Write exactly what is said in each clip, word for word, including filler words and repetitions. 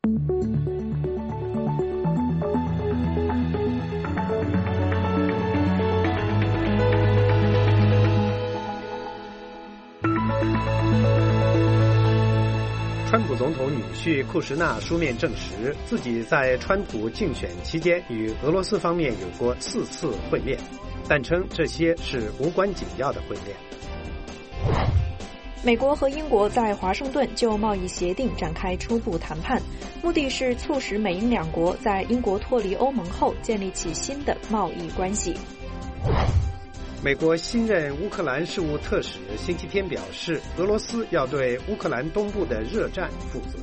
川普总统女婿库什纳书面证实，自己在川普竞选期间与俄罗斯方面有过四次会面，但称这些是无关紧要的会面。 美国和英国在华盛顿就贸易协定展开初步谈判，目的是促使美英两国在英国脱离欧盟后建立起新的贸易关系。 美国新任乌克兰事务特使星期天表示，俄罗斯要对乌克兰东部的热战负责。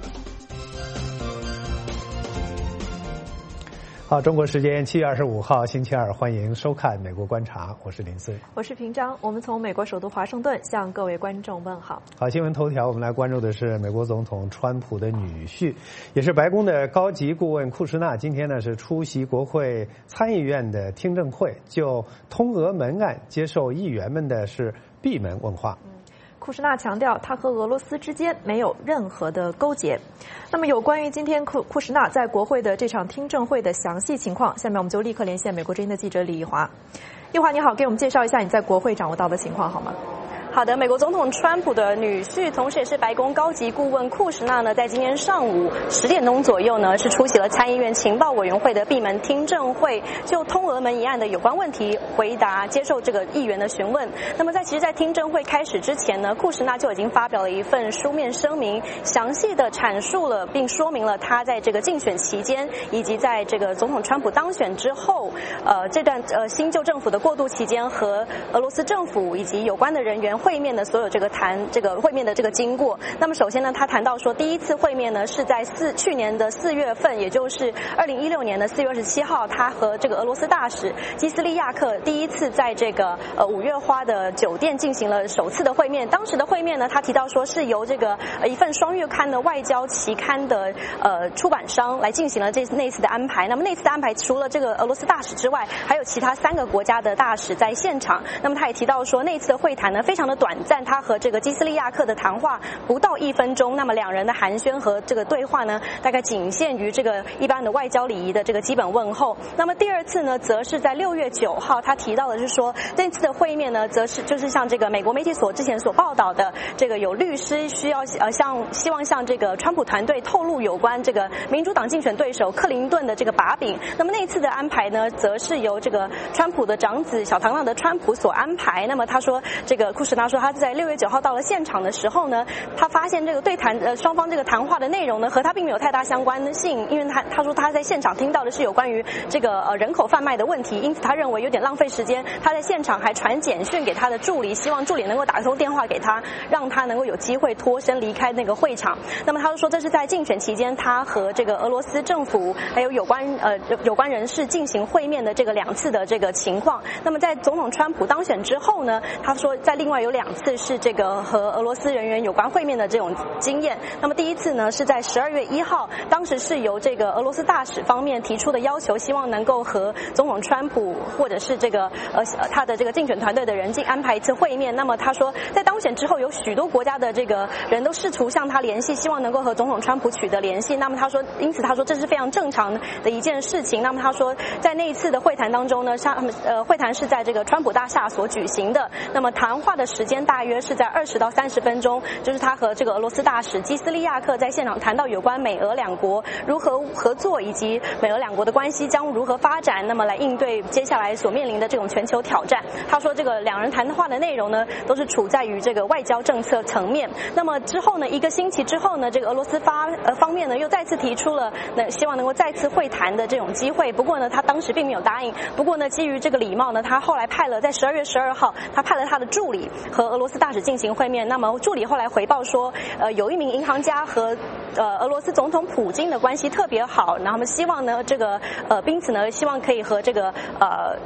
好，中国时间七月二十五号星期二，欢迎收看《美国观察》，我是林思， 我是平章。我们从美国首都华盛顿向各位观众问好。 好，新闻头条，我们来关注的是美国总统川普的女婿，也是白宫的高级顾问库什纳，今天呢是出席国会参议院的听证会，就通俄门案接受议员们的是闭门问话。 库什纳强调，他和俄罗斯之间没有任何的勾结。那么，有关于今天库库什纳在国会的这场听证会的详细情况，下面我们就立刻连线美国之音的记者李一华。一华，你好，给我们介绍一下你在国会掌握到的情况好吗？ 好的，美国总统川普的女婿，同时也是白宫高级顾问库什纳呢，在今天上午十点钟左右呢，是出席了参议院情报委员会的闭门听证会，就通俄门一案的有关问题回答接受这个议员的询问。那么在其实，在听证会开始之前呢，库什纳就已经发表了一份书面声明，详细的阐述了并说明了他在这个竞选期间以及在这个总统川普当选之后，呃，这段呃新旧政府的过渡期间和俄罗斯政府以及有关的人员会面的所有这个谈这个会面的这个经过。那么首先呢，他谈到说，第一次会面呢是在四去年的四月份，也就是二零一六年的四月二十七号，他和这个俄罗斯大使基斯利亚克第一次在这个呃五月花的酒店进行了首次的会面。当时的会面呢，他提到说是由这个呃一份双月刊的外交期刊的呃出版商来进行了这那次的安排。那么那次的安排除了这个俄罗斯大使之外，还有其他三个国家的大使在现场。那么他也提到说，那次的会谈呢非常的短暂，他和这个基斯利亚克的谈话不到一分钟，那么两人的寒暄和这个对话呢，大概仅限于这个一般的外交礼仪的这个基本问候。那么第二次呢，则是在六月九号，他提到的是说，这次的会面呢，则是就是像这个美国媒体所之前所报道的，这个有律师需要呃向希望向这个川普团队透露有关这个民主党竞选对手克林顿的这个把柄。那么那次的安排呢，则是由这个川普的长子小唐纳德川普所安排。那么他说，这个库什纳说他在六月九号到了现场的时候呢，他发现这个对谈呃双方这个谈话的内容呢和他并没有太大相关性，因为他他说他在现场听到的是有关于这个呃人口贩卖的问题，因此他认为有点浪费时间。他在现场还传简讯给他的助理，希望助理能够打通电话给他，让他能够有机会脱身离开那个会场。那么他说这是在竞选期间他和这个俄罗斯政府还有有关呃有关人士进行会面的这个两次的这个情况。那么在总统川普当选之后呢，他说在另外有两次是这个和俄罗斯人员有关会面的这种经验。那么第一次呢是在十二月一号，当时是由这个俄罗斯大使方面提出的要求，希望能够和总统川普或者是这个呃他的这个竞选团队的人进安排一次会面。那么他说在当选之后，有许多国家的这个人都试图向他联系，希望能够和总统川普取得联系。那么他说，因此他说这是非常正常的一件事情。那么他说在那一次的会谈当中呢，像呃会谈是在这个川普大厦所举行的。那么谈话的时间大约是在二十到三十分钟，就是他和这个俄罗斯大使基斯利亚克在现场谈到有关美俄两国如何合作，以及美俄两国的关系将如何发展，那么来应对接下来所面临的这种全球挑战。他说这个两人谈话的内容呢，都是处在于这个外交政策层面。那么之后呢，一个星期之后呢，这个俄罗斯发呃方面呢又再次提出了那希望能够再次会谈的这种机会。不过呢，他当时并没有答应。不过呢，基于这个礼貌呢，他后来派了在十二月十二号，他派了他的助理和俄罗斯大使进行会面。那么助理后来回报说，呃，有一名银行家和呃俄罗斯总统普京的关系特别好，然后他们希望呢这个呃因此呢希望可以和这个呃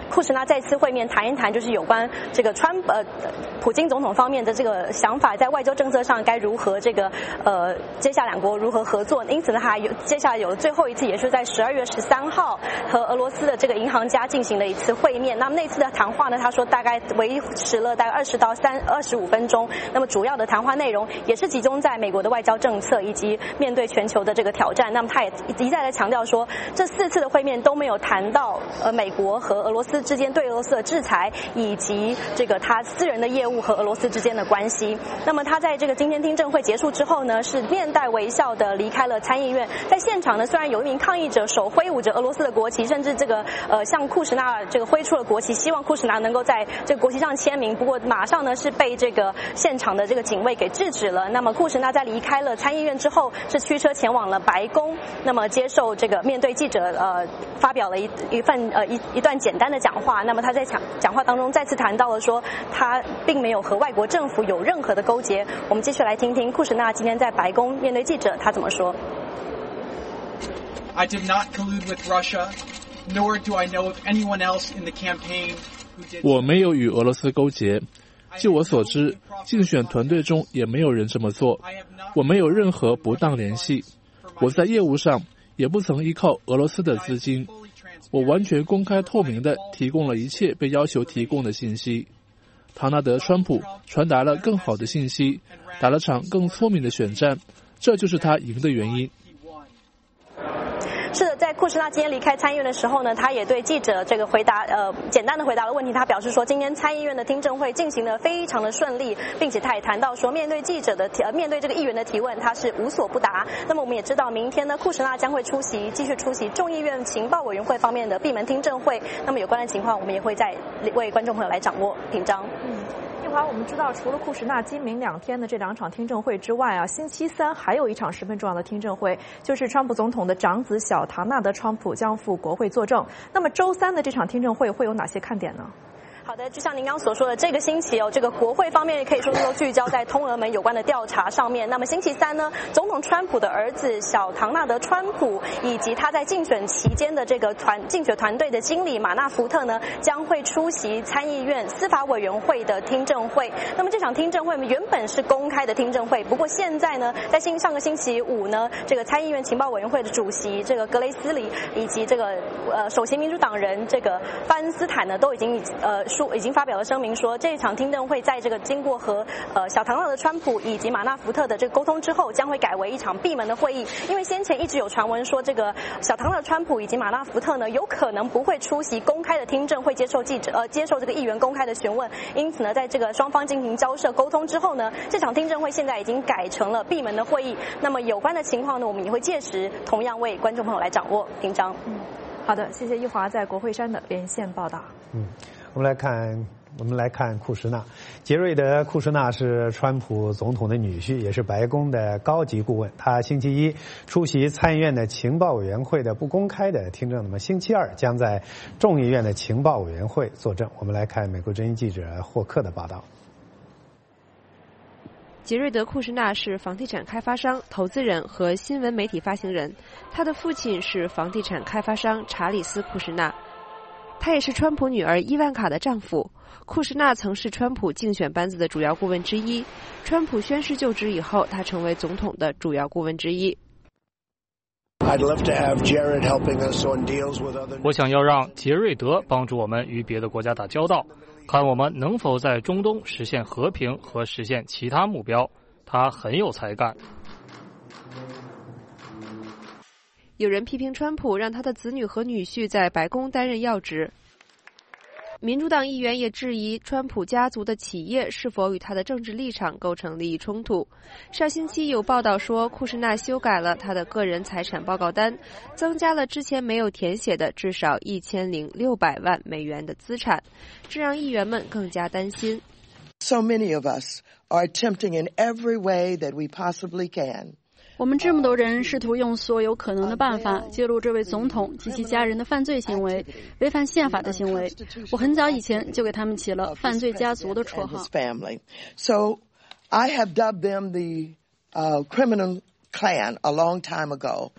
库什纳再次会面，谈一谈就是有关这个川呃普京总统方面的这个想法，在外交政策上该如何这个呃接下两国如何合作。因此呢，还有接下来有最后一次，也是在十二月十三号和俄罗斯的这个银行家进行了一次会面。那么那次的谈话呢，他说大概维持了大概二十到三二十五分钟。那么主要的谈话内容也是集中在美国的外交政策以及面对全球的这个挑战。那么他也一再的强调说，这四次的会面都没有谈到呃美国和俄罗斯之间对俄罗斯的制裁，以及这个他私人的业务和俄罗斯之间的关系。那么他在这个今天听证会结束之后呢，是面带微笑的离开了参议院。在现场呢，虽然有一名抗议者手挥舞着俄罗斯的国旗，甚至这个呃向库什纳这个挥出了国旗，希望库什纳能够在这个国旗上签名。不过马上呢是被这个现场的这个警卫给制止了。那么库什纳在离开了参议院之后，是驱车前往了白宫，那么接受这个面对记者呃发表了一一份呃一一段简单的讲话。那么他在讲讲话当中再次谈到了说，他并没有和外国政府有任何的勾结。我们继续来听听库什纳今天在白宫面对记者他怎么说。 I did not collude with Russia, nor do I know of anyone else in the campaign who did. 我没有与俄罗斯勾结，据我所知，竞选团队中也没有人这么做。我没有任何不当联系，我在业务上也不曾依靠俄罗斯的资金。我完全公开透明地提供了一切被要求提供的信息。唐纳德·川普传达了更好的信息，打了场更聪明的选战，这就是他赢的原因。 是的，在库什纳今天离开参议院的时候呢，他也对记者这个回答呃简单的回答了问题。他表示说，今天参议院的听证会进行得非常的顺利，并且他也谈到说，面对记者的提呃面对这个议员的提问，他是无所不答。那么我们也知道，明天呢，库什纳将会出席继续出席众议院情报委员会方面的闭门听证会。那么有关的情况，我们也会再为观众朋友来掌握。紧张。 嗯。一会儿我们知道，除了库什纳今明两天的这两场听证会之外啊，星期三还有一场十分重要的听证会，就是川普总统的长子小唐纳德·川普将赴国会作证。那么周三的这场听证会会有哪些看点呢？ 好的，就像您刚所说的，这个星期哦，这个国会方面可以说是都聚焦在通俄门有关的调查上面。那么星期三呢，总统川普的儿子小唐纳德·川普以及他在竞选期间的这个团竞选团队的经理马纳福特呢，将会出席参议院司法委员会的听证会。那么这场听证会原本是公开的听证会，不过现在呢，在星上个星期五呢，这个参议院情报委员会的主席这个格雷斯里以及这个呃首席民主党人这个巴恩斯坦呢，都已经呃。已经发表了声明说，这一场听证会在这个经过和呃小唐纳德·川普以及马纳福特的这个沟通之后，将会改为一场闭门的会议。因为先前一直有传闻说，这个小唐纳德·川普以及马纳福特呢，有可能不会出席公开的听证会，接受记者呃接受这个议员公开的询问。因此呢，在这个双方进行交涉沟通之后呢，这场听证会现在已经改成了闭门的会议。那么有关的情况呢，我们也会届时同样为观众朋友来掌握。平章。 嗯，好的，谢谢一华在国会山的连线报道。 嗯。我们来看，我们来看库什纳。杰瑞德·库什纳是川普总统的女婿，也是白宫的高级顾问。他星期一出席参议院的情报委员会的不公开的听证，那么星期二将在众议院的情报委员会作证。我们来看美国之音记者霍克的报道。 杰瑞德·库什纳是房地产开发商、投资人和新闻媒体发行人。他的父亲是房地产开发商查理斯·库什纳。他也是川普女儿伊万卡的丈夫。库什纳曾是川普竞选班子的主要顾问之一。川普宣誓就职以后，他成为总统的主要顾问之一。 我想要让杰瑞德帮助我们与别的国家打交道，看我们能否在中东实现和平和实现其他目标。他很有才干。 有人批评川普让他的子女和女婿在白宫担任要职。民主党议员也质疑川普家族的企业是否与他的政治立场构成利益冲突。上星期有报道说，库什纳修改了他的个人财产报告单，增加了之前没有填写的至少一千零六百万美元的资产，这让议员们更加担心。 So many of us are attempting in every way that we possibly can. 我们这么多人试图用所有可能的办法揭露这位总统及其家人的犯罪行为，违反宪法的行为。我很早以前就给他们起了犯罪家族的绰号。 So I have dubbed them the uh, criminal clan a long time ago.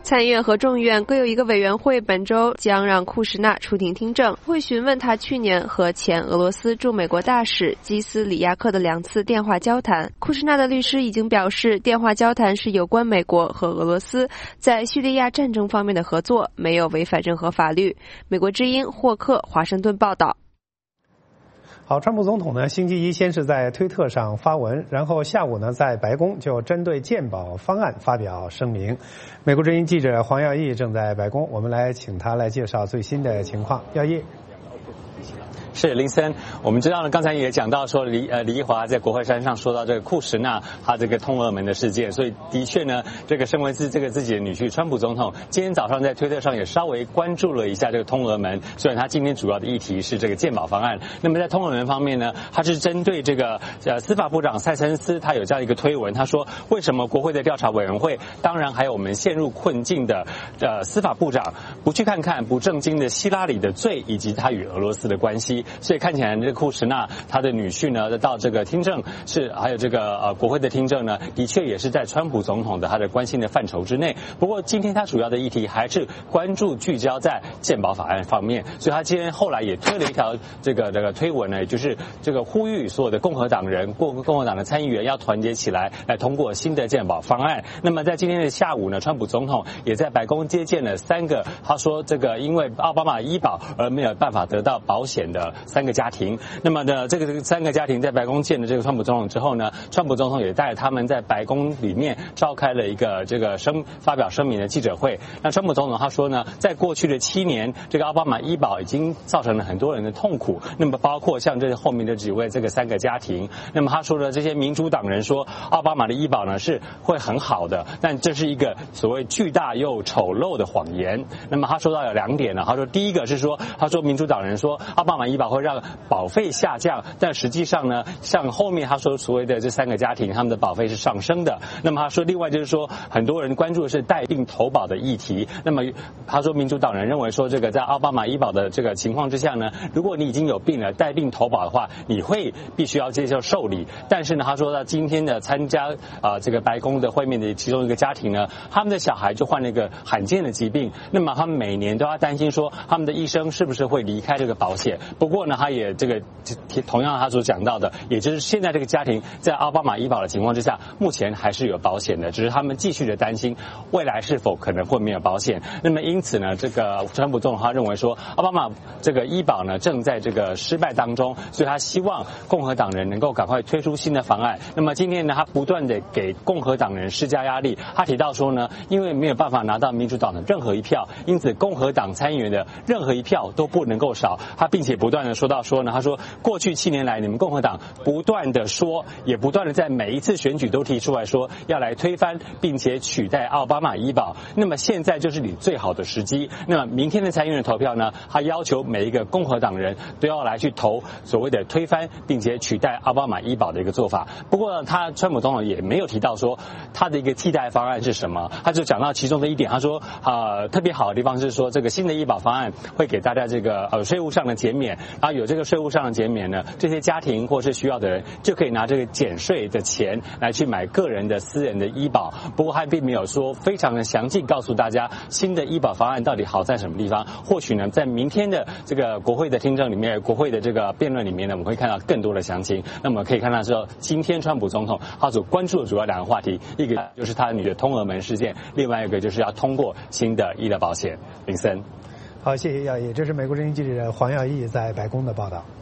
参议院和众议院各有一个委员会本周将让库什纳出庭听证，会询问他去年和前俄罗斯驻美国大使基斯里亚克的两次电话交谈。库什纳的律师已经表示，电话交谈是有关美国和俄罗斯在叙利亚战争方面的合作，没有违反任何法律。美国之音霍克华盛顿报道。 好，川普总统呢，星期一先是在推特上发文，然后下午呢，在白宫就针对健保方案发表声明。美国之音记者黄耀义正在白宫，我们来请他来介绍最新的情况。耀义。 是林森，我们知道呢，刚才也讲到说黎呃黎华在国会山上说到这个库什纳他这个通俄门的事件，所以的确呢，这个身为自这个自己的女婿川普总统今天早上在推特上也稍微关注了一下这个通俄门，虽然他今天主要的议题是这个健保方案。那么在通俄门方面呢，他是针对这个呃司法部长塞森斯，他有这样一个推文，他说为什么国会的调查委员会，当然还有我们陷入困境的呃司法部长不去看看不正经的希拉里的罪以及他与俄罗斯的关系。所以看起来这个库什纳他的女婿呢到这个听证是还有这个呃国会的听证呢，的确也是在川普总统的他的关心的范畴之内。不过今天他主要的议题还是关注聚焦在健保法案方面，所以他今天后来也推了一条这个这个推文呢，也就是这个呼吁所有的共和党人、共共和党的参议员要团结起来，来通过新的健保方案。那么在今天的下午呢，川普总统也在白宫接见了三个他说这个因为奥巴马医保而没有办法得到保险的三个家庭。那么呢，这个这个三个家庭在白宫见了这个川普总统之后呢，川普总统也带着他们在白宫里面召开了一个这个声发表声明的记者会。那川普总统他说呢，在过去的七年，这个奥巴马医保已经造成了很多人的痛苦。那么包括像这后面的几位这个三个家庭。那么他说的这些民主党人说，奥巴马的医保呢是会很好的，但这是一个所谓巨大又丑陋的谎言。那么他说到有两点呢，他说第一个是说，他说民主党人说奥巴马医保会让保费下降，但实际上呢，像后面他说所谓的这三个家庭，他们的保费是上升的。那么他说，另外就是说，很多人关注的是带病投保的议题。那么他说，民主党人认为说，这个在奥巴马医保的这个情况之下呢，如果你已经有病了，带病投保的话，你会必须要接受受理。但是呢，他说到今天的参加啊、呃、这个白宫的会面的其中一个家庭呢，他们的小孩就患了一个罕见的疾病，那么他们每年都要担心说，他们的医生是不是会离开这个保险。不过呢，他也这个同样他所讲到的，也就是现在这个家庭在奥巴马医保的情况之下，目前还是有保险的，只是他们继续的担心未来是否可能会没有保险。那么因此呢，这个川普总统他认为说，奥巴马这个医保呢正在这个失败当中，所以他希望共和党人能够赶快推出新的方案。那么今天呢，他不断的给共和党人施加压力，他提到说呢，因为没有办法拿到民主党的任何一票，因此共和党参议员的任何一票都不能够少。他并且不断的说到说呢，他说过去七年来，你们共和党不断的说，也不断的在每一次选举都提出来说要来推翻并且取代奥巴马医保。那么现在就是你最好的时机。那么明天的参议院的投票呢，他要求每一个共和党人都要来去投所谓的推翻并且取代奥巴马医保的一个做法。不过他川普总统也没有提到说他的一个替代方案是什么，他就讲到其中的一点，他说呃特别好的地方是说，这个新的医保方案会给大家这个呃税务上的减免，然后有这个税务上的减免呢，这些家庭或是需要的人就可以拿这个减税的钱来去买个人的私人的医保。不过他并没有说非常的详细告诉大家新的医保方案到底好在什么地方。或许呢，在明天的这个国会的听证里面，国会的这个辩论里面呢，我们会看到更多的详情。那么可以看到说，今天川普总统他所关注的主要两个话题，一个就是他女的通俄门事件，另外一个就是要通过新的医疗保险。林森， 好，谢谢耀义，这是美国之音记者黄耀义在白宫的报道。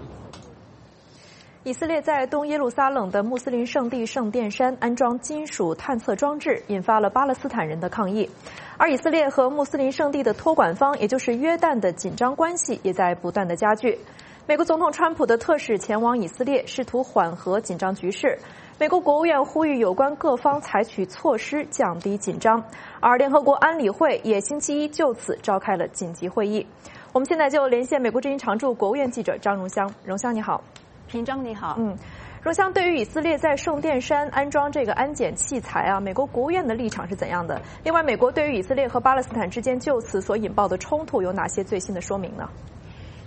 以色列在东耶路撒冷的穆斯林圣地圣殿山安装金属探测装置，引发了巴勒斯坦人的抗议。而以色列和穆斯林圣地的托管方，也就是约旦的紧张关系也在不断的加剧。美国总统川普的特使前往以色列，试图缓和紧张局势。美国国务院呼吁有关各方采取措施降低紧张，而联合国安理会也星期一就此召开了紧急会议。我们现在就连线美国之音常驻国务院记者张荣香。荣香你好。 平章你好。 嗯，荣香，对于以色列在圣殿山安装这个安检器材啊，美国国务院的立场是怎样的？另外，美国对于以色列和巴勒斯坦之间就此所引爆的冲突有哪些最新的说明呢？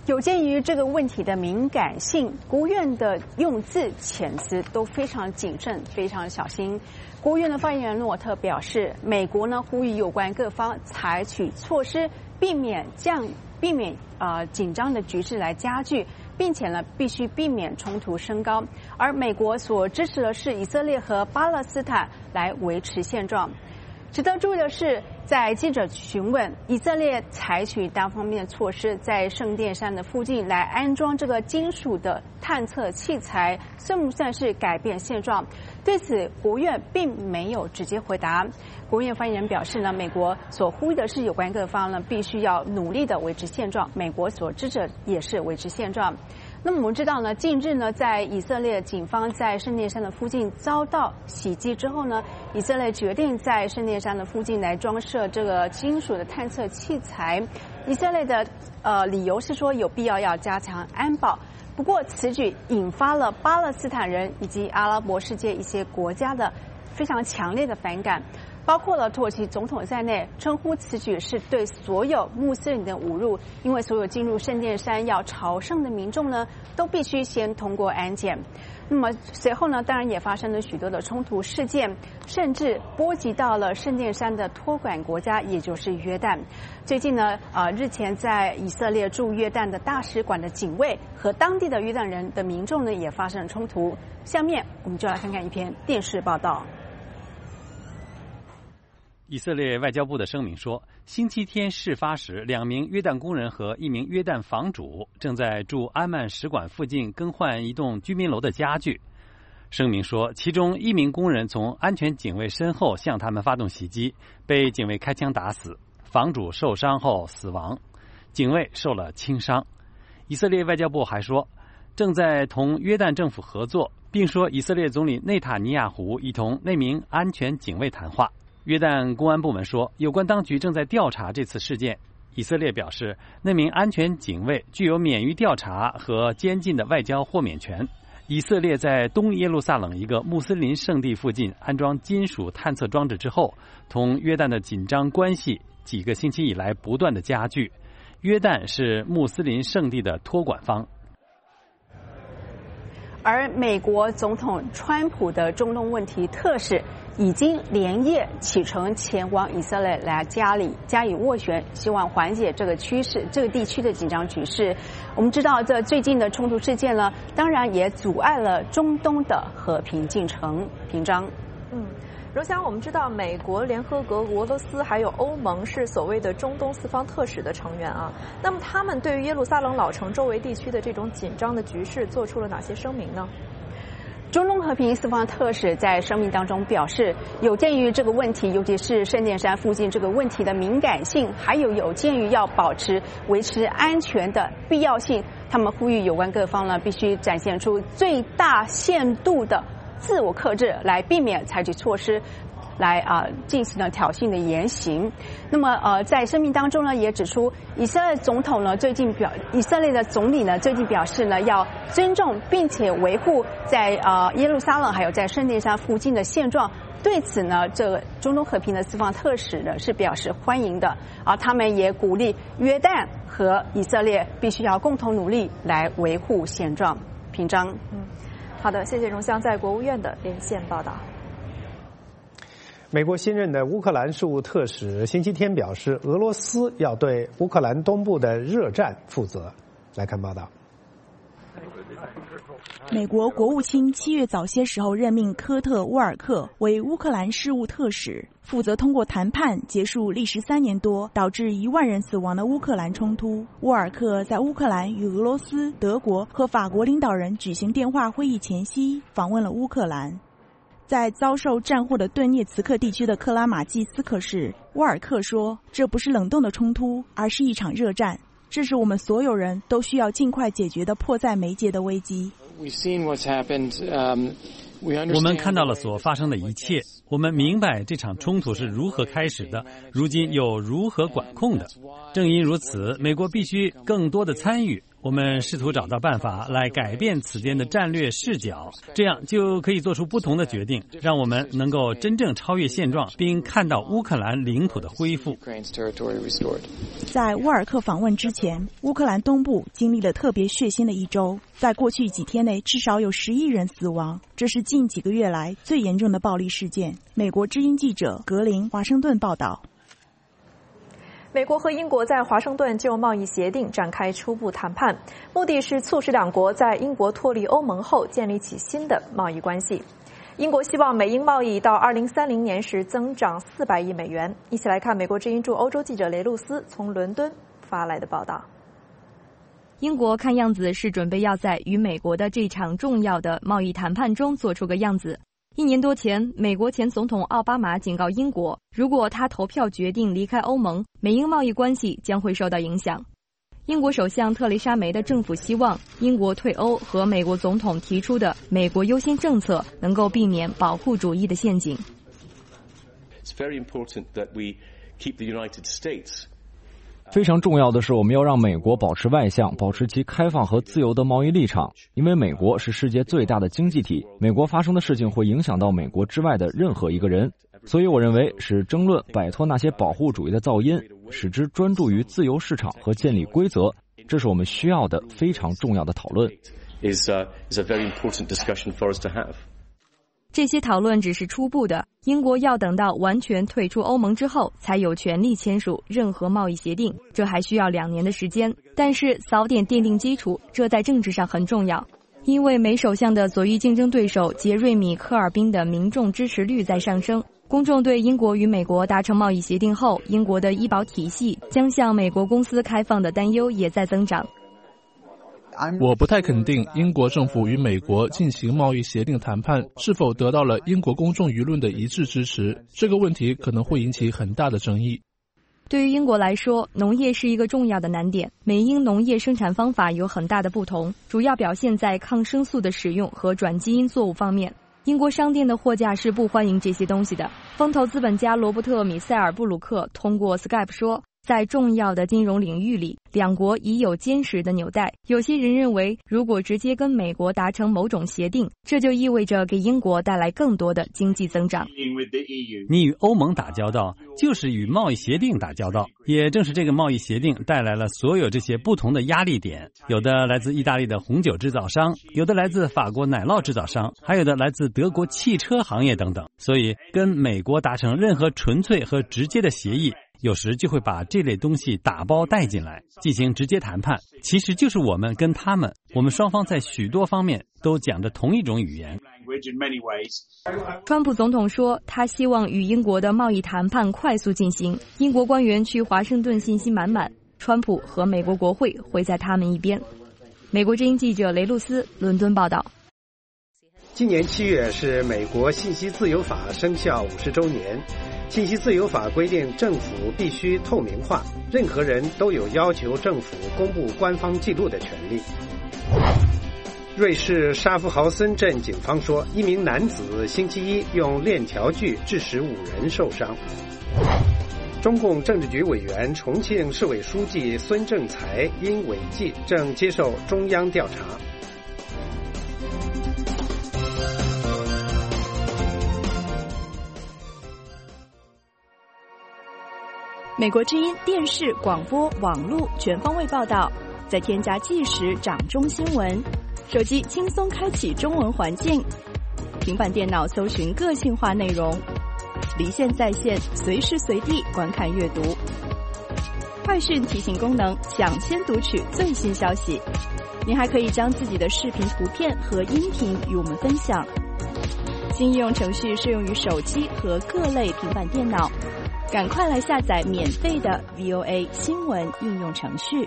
有鉴于这个问题的敏感性，国务院的用字遣词都非常谨慎，非常小心。国务院的发言人诺特表示，美国呢呼吁有关各方采取措施，避免降避免呃紧张的局势来加剧，并且呢必须避免冲突升高。而美国所支持的是以色列和巴勒斯坦来维持现状。值得注意的是，在记者询问以色列采取单方面的措施，在圣殿山的附近来安装这个金属的探测器材，算不算是改变现状？对此，国务院并没有直接回答。国务院发言人表示呢，美国所呼吁的是有关各方呢必须要努力的维持现状，美国所支持也是维持现状。那么我们知道呢，近日呢，在以色列警方在圣殿山的附近遭到袭击之后呢，以色列决定在圣殿山的附近来装设这个金属的探测器材。以色列的呃理由是说有必要要加强安保。不过此举引发了巴勒斯坦人以及阿拉伯世界一些国家的非常强烈的反感。包括了土耳其总统在内，称呼此举是对所有穆斯林的侮辱，因为所有进入圣殿山要朝圣的民众呢，都必须先通过安检。那么随后呢，当然也发生了许多的冲突事件，甚至波及到了圣殿山的托管国家，也就是约旦。最近呢，呃，日前在以色列驻约旦的大使馆的警卫和当地的约旦人的民众呢，也发生了冲突。下面我们就来看看一篇电视报道。 以色列外交部的声明说，星期天事发时，两名约旦工人和一名约旦房主正在驻安曼使馆附近更换一栋居民楼的家具。声明说，其中一名工人从安全警卫身后向他们发动袭击，被警卫开枪打死，房主受伤后死亡，警卫受了轻伤。以色列外交部还说，正在同约旦政府合作，并说以色列总理内塔尼亚胡已同那名安全警卫谈话。约旦公安部门说，有关当局正在调查这次事件。以色列表示，那名安全警卫具有免于调查和监禁的外交豁免权。以色列在东耶路撒冷一个穆斯林圣地附近安装金属探测装置之后，同约旦的紧张关系几个星期以来不断的加剧。约旦是穆斯林圣地的托管方。 而美国总统川普的中东问题特使已经连夜启程前往以色列来加以加以斡旋，希望缓解这个趋势这个地区的紧张局势。我们知道，这最近的冲突事件呢，当然也阻碍了中东的和平进程。平章， 嗯。荣翔，我们知道美国、联合国、俄罗斯还有欧盟是所谓的中东四方特使的成员啊。那么他们对于耶路撒冷老城周围地区的这种紧张的局势做出了哪些声明呢？ 中东和平四方特使在声明当中表示，有鉴于这个问题，尤其是圣殿山附近这个问题的敏感性，还有有鉴于要保持维持安全的必要性，他们呼吁有关各方呢必须展现出最大限度的自我克制，来避免采取措施来啊、呃、进行了挑衅的言行。那么呃在声明当中呢，也指出以色列总统呢最近表以色列的总理呢最近表示呢，要尊重并且维护在呃耶路撒冷还有在圣殿山附近的现状。对此呢，这个中东和平的四方特使呢是表示欢迎的，而他们也鼓励约旦和以色列必须要共同努力来维护现状。平章， 嗯。好的，谢谢荣湘在国务院的连线报道。 美国新任的乌克兰事务特使星期天表示，俄罗斯要对乌克兰东部的热战负责。来看报道。 美国国务卿七月早些时候任命科特·沃尔克为乌克兰事务特使，负责通过谈判结束历时三年多导致一万人死亡的乌克兰冲突。沃尔克在乌克兰与俄罗斯、德国和法国领导人举行电话会议前夕访问了乌克兰。在遭受战祸的顿涅茨克地区的克拉马季斯克市，沃尔克说，这不是冷冻的冲突，而是一场热战，这是我们所有人都需要尽快解决的迫在眉睫的危机。 我们看到了所发生的一切，我们明白这场冲突是如何开始的，如今又如何管控的。正因如此，美国必须更多的参与。 我们试图找到办法来改变此间的战略视角，这样就可以做出不同的决定，让我们能够真正超越现状，并看到乌克兰领土的恢复。 在乌尔克访问之前，乌克兰东部经历了特别血腥的一周，在过去几天内至少有十亿人死亡，这是近几个月来最严重的暴力事件。美国之音记者格林华盛顿报道。 美国和英国在华盛顿就贸易协定展开初步谈判，目的是促使两国在英国脱离欧盟后建立起新的贸易关系。英国希望美英贸易到二零三零年时增长四百亿美元。一起来看美国之音驻欧洲记者雷露斯从伦敦发来的报道。 英国看样子是准备要在与美国的这场重要的贸易谈判中做出个样子。一年多前，美国前总统奥巴马警告英国，如果他投票决定离开欧盟，美英贸易关系将会受到影响。英国首相特蕾莎梅的政府希望英国退欧和美国总统提出的美国优先政策能够避免保护主义的陷阱。 It's very important that we keep the United States 非常重要的是，我们要让美国保持外向，保持其开放和自由的贸易立场。因为美国是世界最大的经济体，美国发生的事情会影响到美国之外的任何一个人。所以我认为，使争论摆脱那些保护主义的噪音，使之专注于自由市场和建立规则，这是我们需要的非常重要的讨论。 is uh, is a very important discussion for us to have. 这些讨论只是初步的，英国要等到完全退出欧盟之后，才有权利签署任何贸易协定，这还需要两年的时间。但是早点奠定基础，这在政治上很重要，因为美首相的左翼竞争对手杰瑞米·科尔宾的民众支持率在上升。公众对英国与美国达成贸易协定后，英国的医保体系将向美国公司开放的担忧也在增长。 我不太肯定英国政府与美国进行贸易协定谈判是否得到了英国公众舆论的一致支持，这个问题可能会引起很大的争议。 对于英国来说，农业是一个重要的难点。美英农业生产方法有很大的不同，主要表现在抗生素的使用和转基因作物方面。英国商店的货架是不欢迎这些东西的。风投资本家罗伯特·米塞尔布鲁克通过 Skype 说，在重要的金融领域里，两国已有坚实的纽带。有些人认为，如果直接跟美国达成某种协定，这就意味着给英国带来更多的经济增长。 你与欧盟打交道，就是与贸易协定打交道。也正是这个贸易协定带来了所有这些不同的压力点，有的来自意大利的红酒制造商，有的来自法国奶酪制造商，还有的来自德国汽车行业等等。所以，跟美国达成任何纯粹和直接的协议，有时就会把这类东西打包带进来，进行直接谈判。其实就是我们跟他们，我们双方在许多方面都讲着同一种语言。 川普总统说，他希望与英国的贸易谈判快速进行。英国官员去华盛顿信心满满，川普和美国国会会在他们一边。美国之音记者雷露斯伦敦报道。 今年七月是美国信息自由法生效五十周年。信息自由法规定，政府必须透明化，任何人都有要求政府公布官方记录的权利。瑞士沙夫豪森镇警方说，一名男子星期一用链条锯致使五人受伤。中共政治局委员、重庆市委书记孙政才因违纪正接受中央调查。 美国之音电视、广播、网络全方位报道，再添加即时掌中新闻，手机轻松开启中文环境，平板电脑搜寻个性化内容，离线在线，随时随地观看阅读。快讯提醒功能，抢先读取最新消息。您还可以将自己的视频、图片和音频与我们分享。新应用程序适用于手机和各类平板电脑。赶快来下载免费的 V O A 新闻应用程序。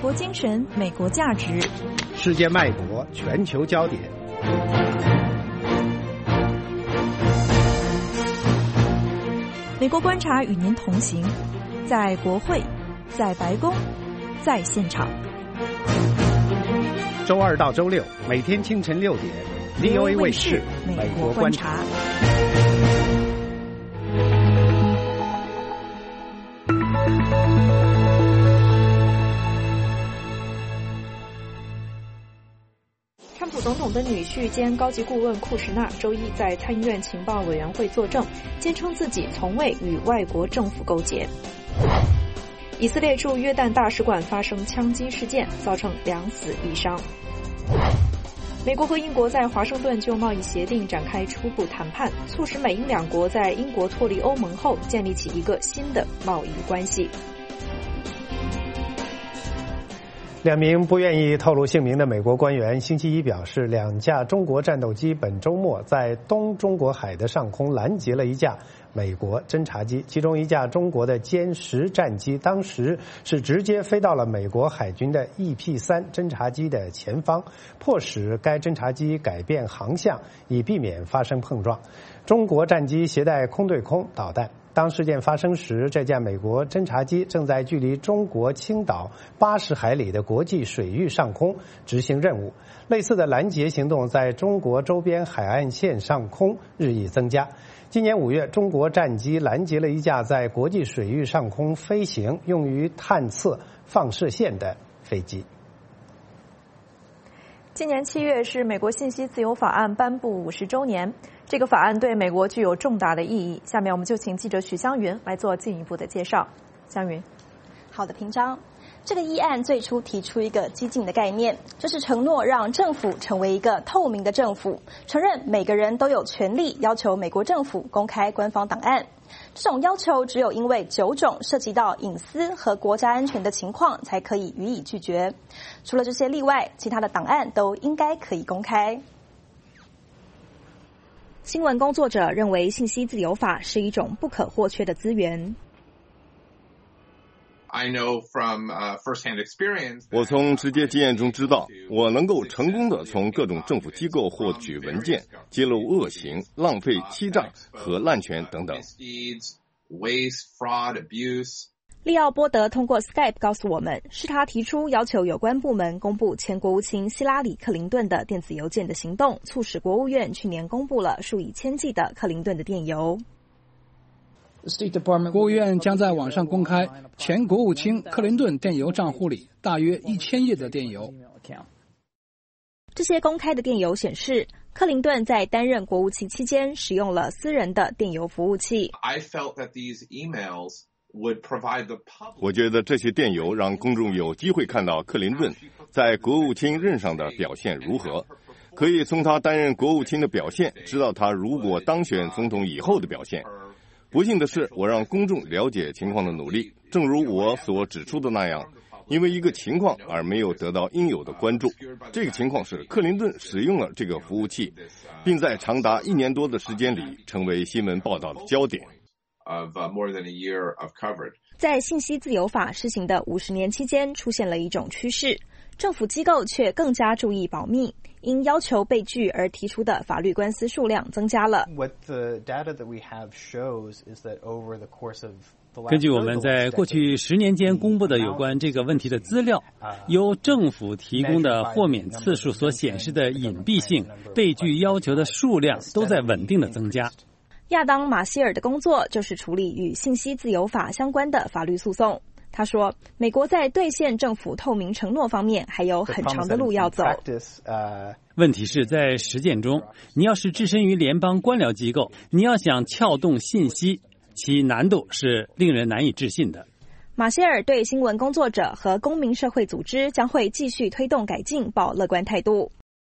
国精神，美国价值， 世界脉搏，全球焦点。 美国观察与您同行，在国会，在白宫，在现场。 周二到周六，每天清晨六点 ，V O A 卫视《美国观察》。 川普总统的女婿兼高级顾问库什纳周一在参议院情报委员会作证，坚称自己从未与外国政府勾结。以色列驻约旦大使馆发生枪击事件，造成两死一伤。美国和英国在华盛顿就贸易协定展开初步谈判，促使美英两国在英国脱离欧盟后建立起一个新的贸易关系。 两名不愿意透露姓名的美国官员星期一表示，两架中国战斗机本周末在东中国海的上空拦截了一架美国侦察机，其中一架中国的歼十战机当时是直接飞到了美国海军的 E P 三 侦察机的前方，迫使该侦察机改变航向，以避免发生碰撞。中国战机携带空对空导弹。当事件发生时，这架美国侦察机正在距离中国青岛八十海里的国际水域上空执行任务。类似的拦截行动在中国周边海岸线上空日益增加。今年五月，中国战机拦截了一架在国际水域上空飞行、用于探测放射线的飞机。 今年七月是美国信息自由法案颁布五十周年，这个法案对美国具有重大的意义。下面我们就请记者许湘云来做进一步的介绍。湘云， 好的，平章。这个议案最初提出一个激进的概念，就是承诺让政府成为一个透明的政府，承认每个人都有权利要求美国政府公开官方档案。这种要求只有因为九种涉及到隐私和国家安全的情况才可以予以拒绝。除了这些例外，其他的档案都应该可以公开。新闻工作者认为信息自由法是一种不可或缺的资源。 我从直接经验中知道，我能够成功地从各种政府机构获取文件，揭露恶行、浪费、欺诈和滥权等等。 利奥波德通过 Skype 告诉我们，是他提出要求有关部门公布前国务卿希拉里·克林顿的电子邮件的行动，促使国务院去年公布了数以千计的克林顿的电邮。 国务院将在网上公开前国务卿克林顿电邮账户里大约一千页的电邮。 这些公开的电邮显示，克林顿在担任国务卿期间使用了私人的电邮服务器。 我觉得这些电邮让公众有机会看到克林顿在国务卿任上的表现如何，可以从他担任国务卿的表现知道他如果当选总统以后的表现。不幸的是，我让公众了解情况的努力，正如我所指出的那样，因为一个情况而没有得到应有的关注。这个情况是克林顿使用了这个服务器，并在长达一年多的时间里成为新闻报道的焦点。 在信息自由法施行的五十年期间，出现了一种趋势，政府机构却更加注意保密，因要求被拒而提出的法律官司数量增加了。 根据我们在过去十年间公布的有关这个问题的资料，由政府提供的豁免次数所显示的隐蔽性、被拒要求的数量都在稳定的增加。 亚当·马歇尔的工作就是处理与信息自由法相关的法律诉讼。他说，美国在兑现政府透明承诺方面还有很长的路要走。 问题是在实践中，你要是置身于联邦官僚机构，你要想撬动信息，其难度是令人难以置信的。 马歇尔对新闻工作者和公民社会组织将会继续推动改进抱乐观态度。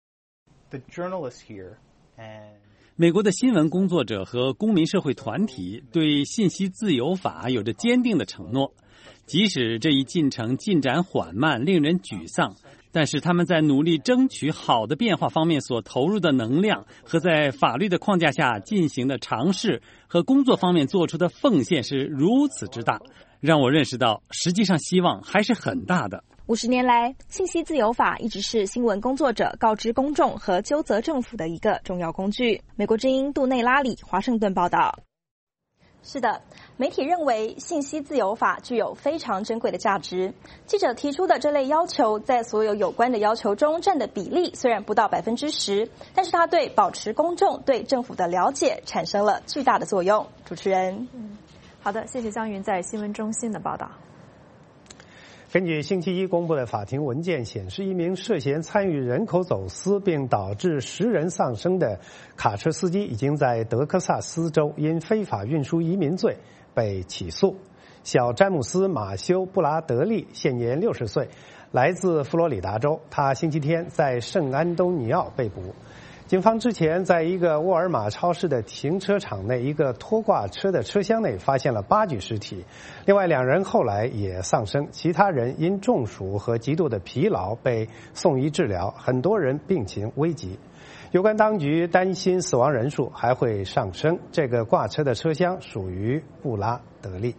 美国的新闻工作者和公民社会团体对信息自由法有着坚定的承诺，即使这一进程进展缓慢，令人沮丧，但是他们在努力争取好的变化方面所投入的能量和在法律的框架下进行的尝试和工作方面做出的奉献是如此之大，让我认识到实际上希望还是很大的。 五十年来，信息自由法一直是新闻工作者告知公众和纠责政府的一个重要工具。美国之音杜内拉里华盛顿报道。是的，媒体认为信息自由法具有非常珍贵的价值。记者提出的这类要求，在所有有关的要求中占的比例虽然不到百分之十，但是它对保持公众对政府的了解产生了巨大的作用。主持人， 嗯，好的，谢谢江云在新闻中心的报道。 根据星期一公布的法庭文件显示，一名涉嫌参与人口走私并导致十人丧生的卡车司机已经在德克萨斯州因非法运输移民罪被起诉。小詹姆斯·马修·布拉德利现年六十岁，来自佛罗里达州。他星期天在圣安东尼奥被捕。警方之前在一个沃尔玛超市的停车场内一个拖挂车的车厢内发现了八具尸体，另外两人后来也丧生，其他人因中暑和极度的疲劳被送医治疗，很多人病情危急。有关当局担心死亡人数还会上升。这个挂车的车厢属于布拉德利。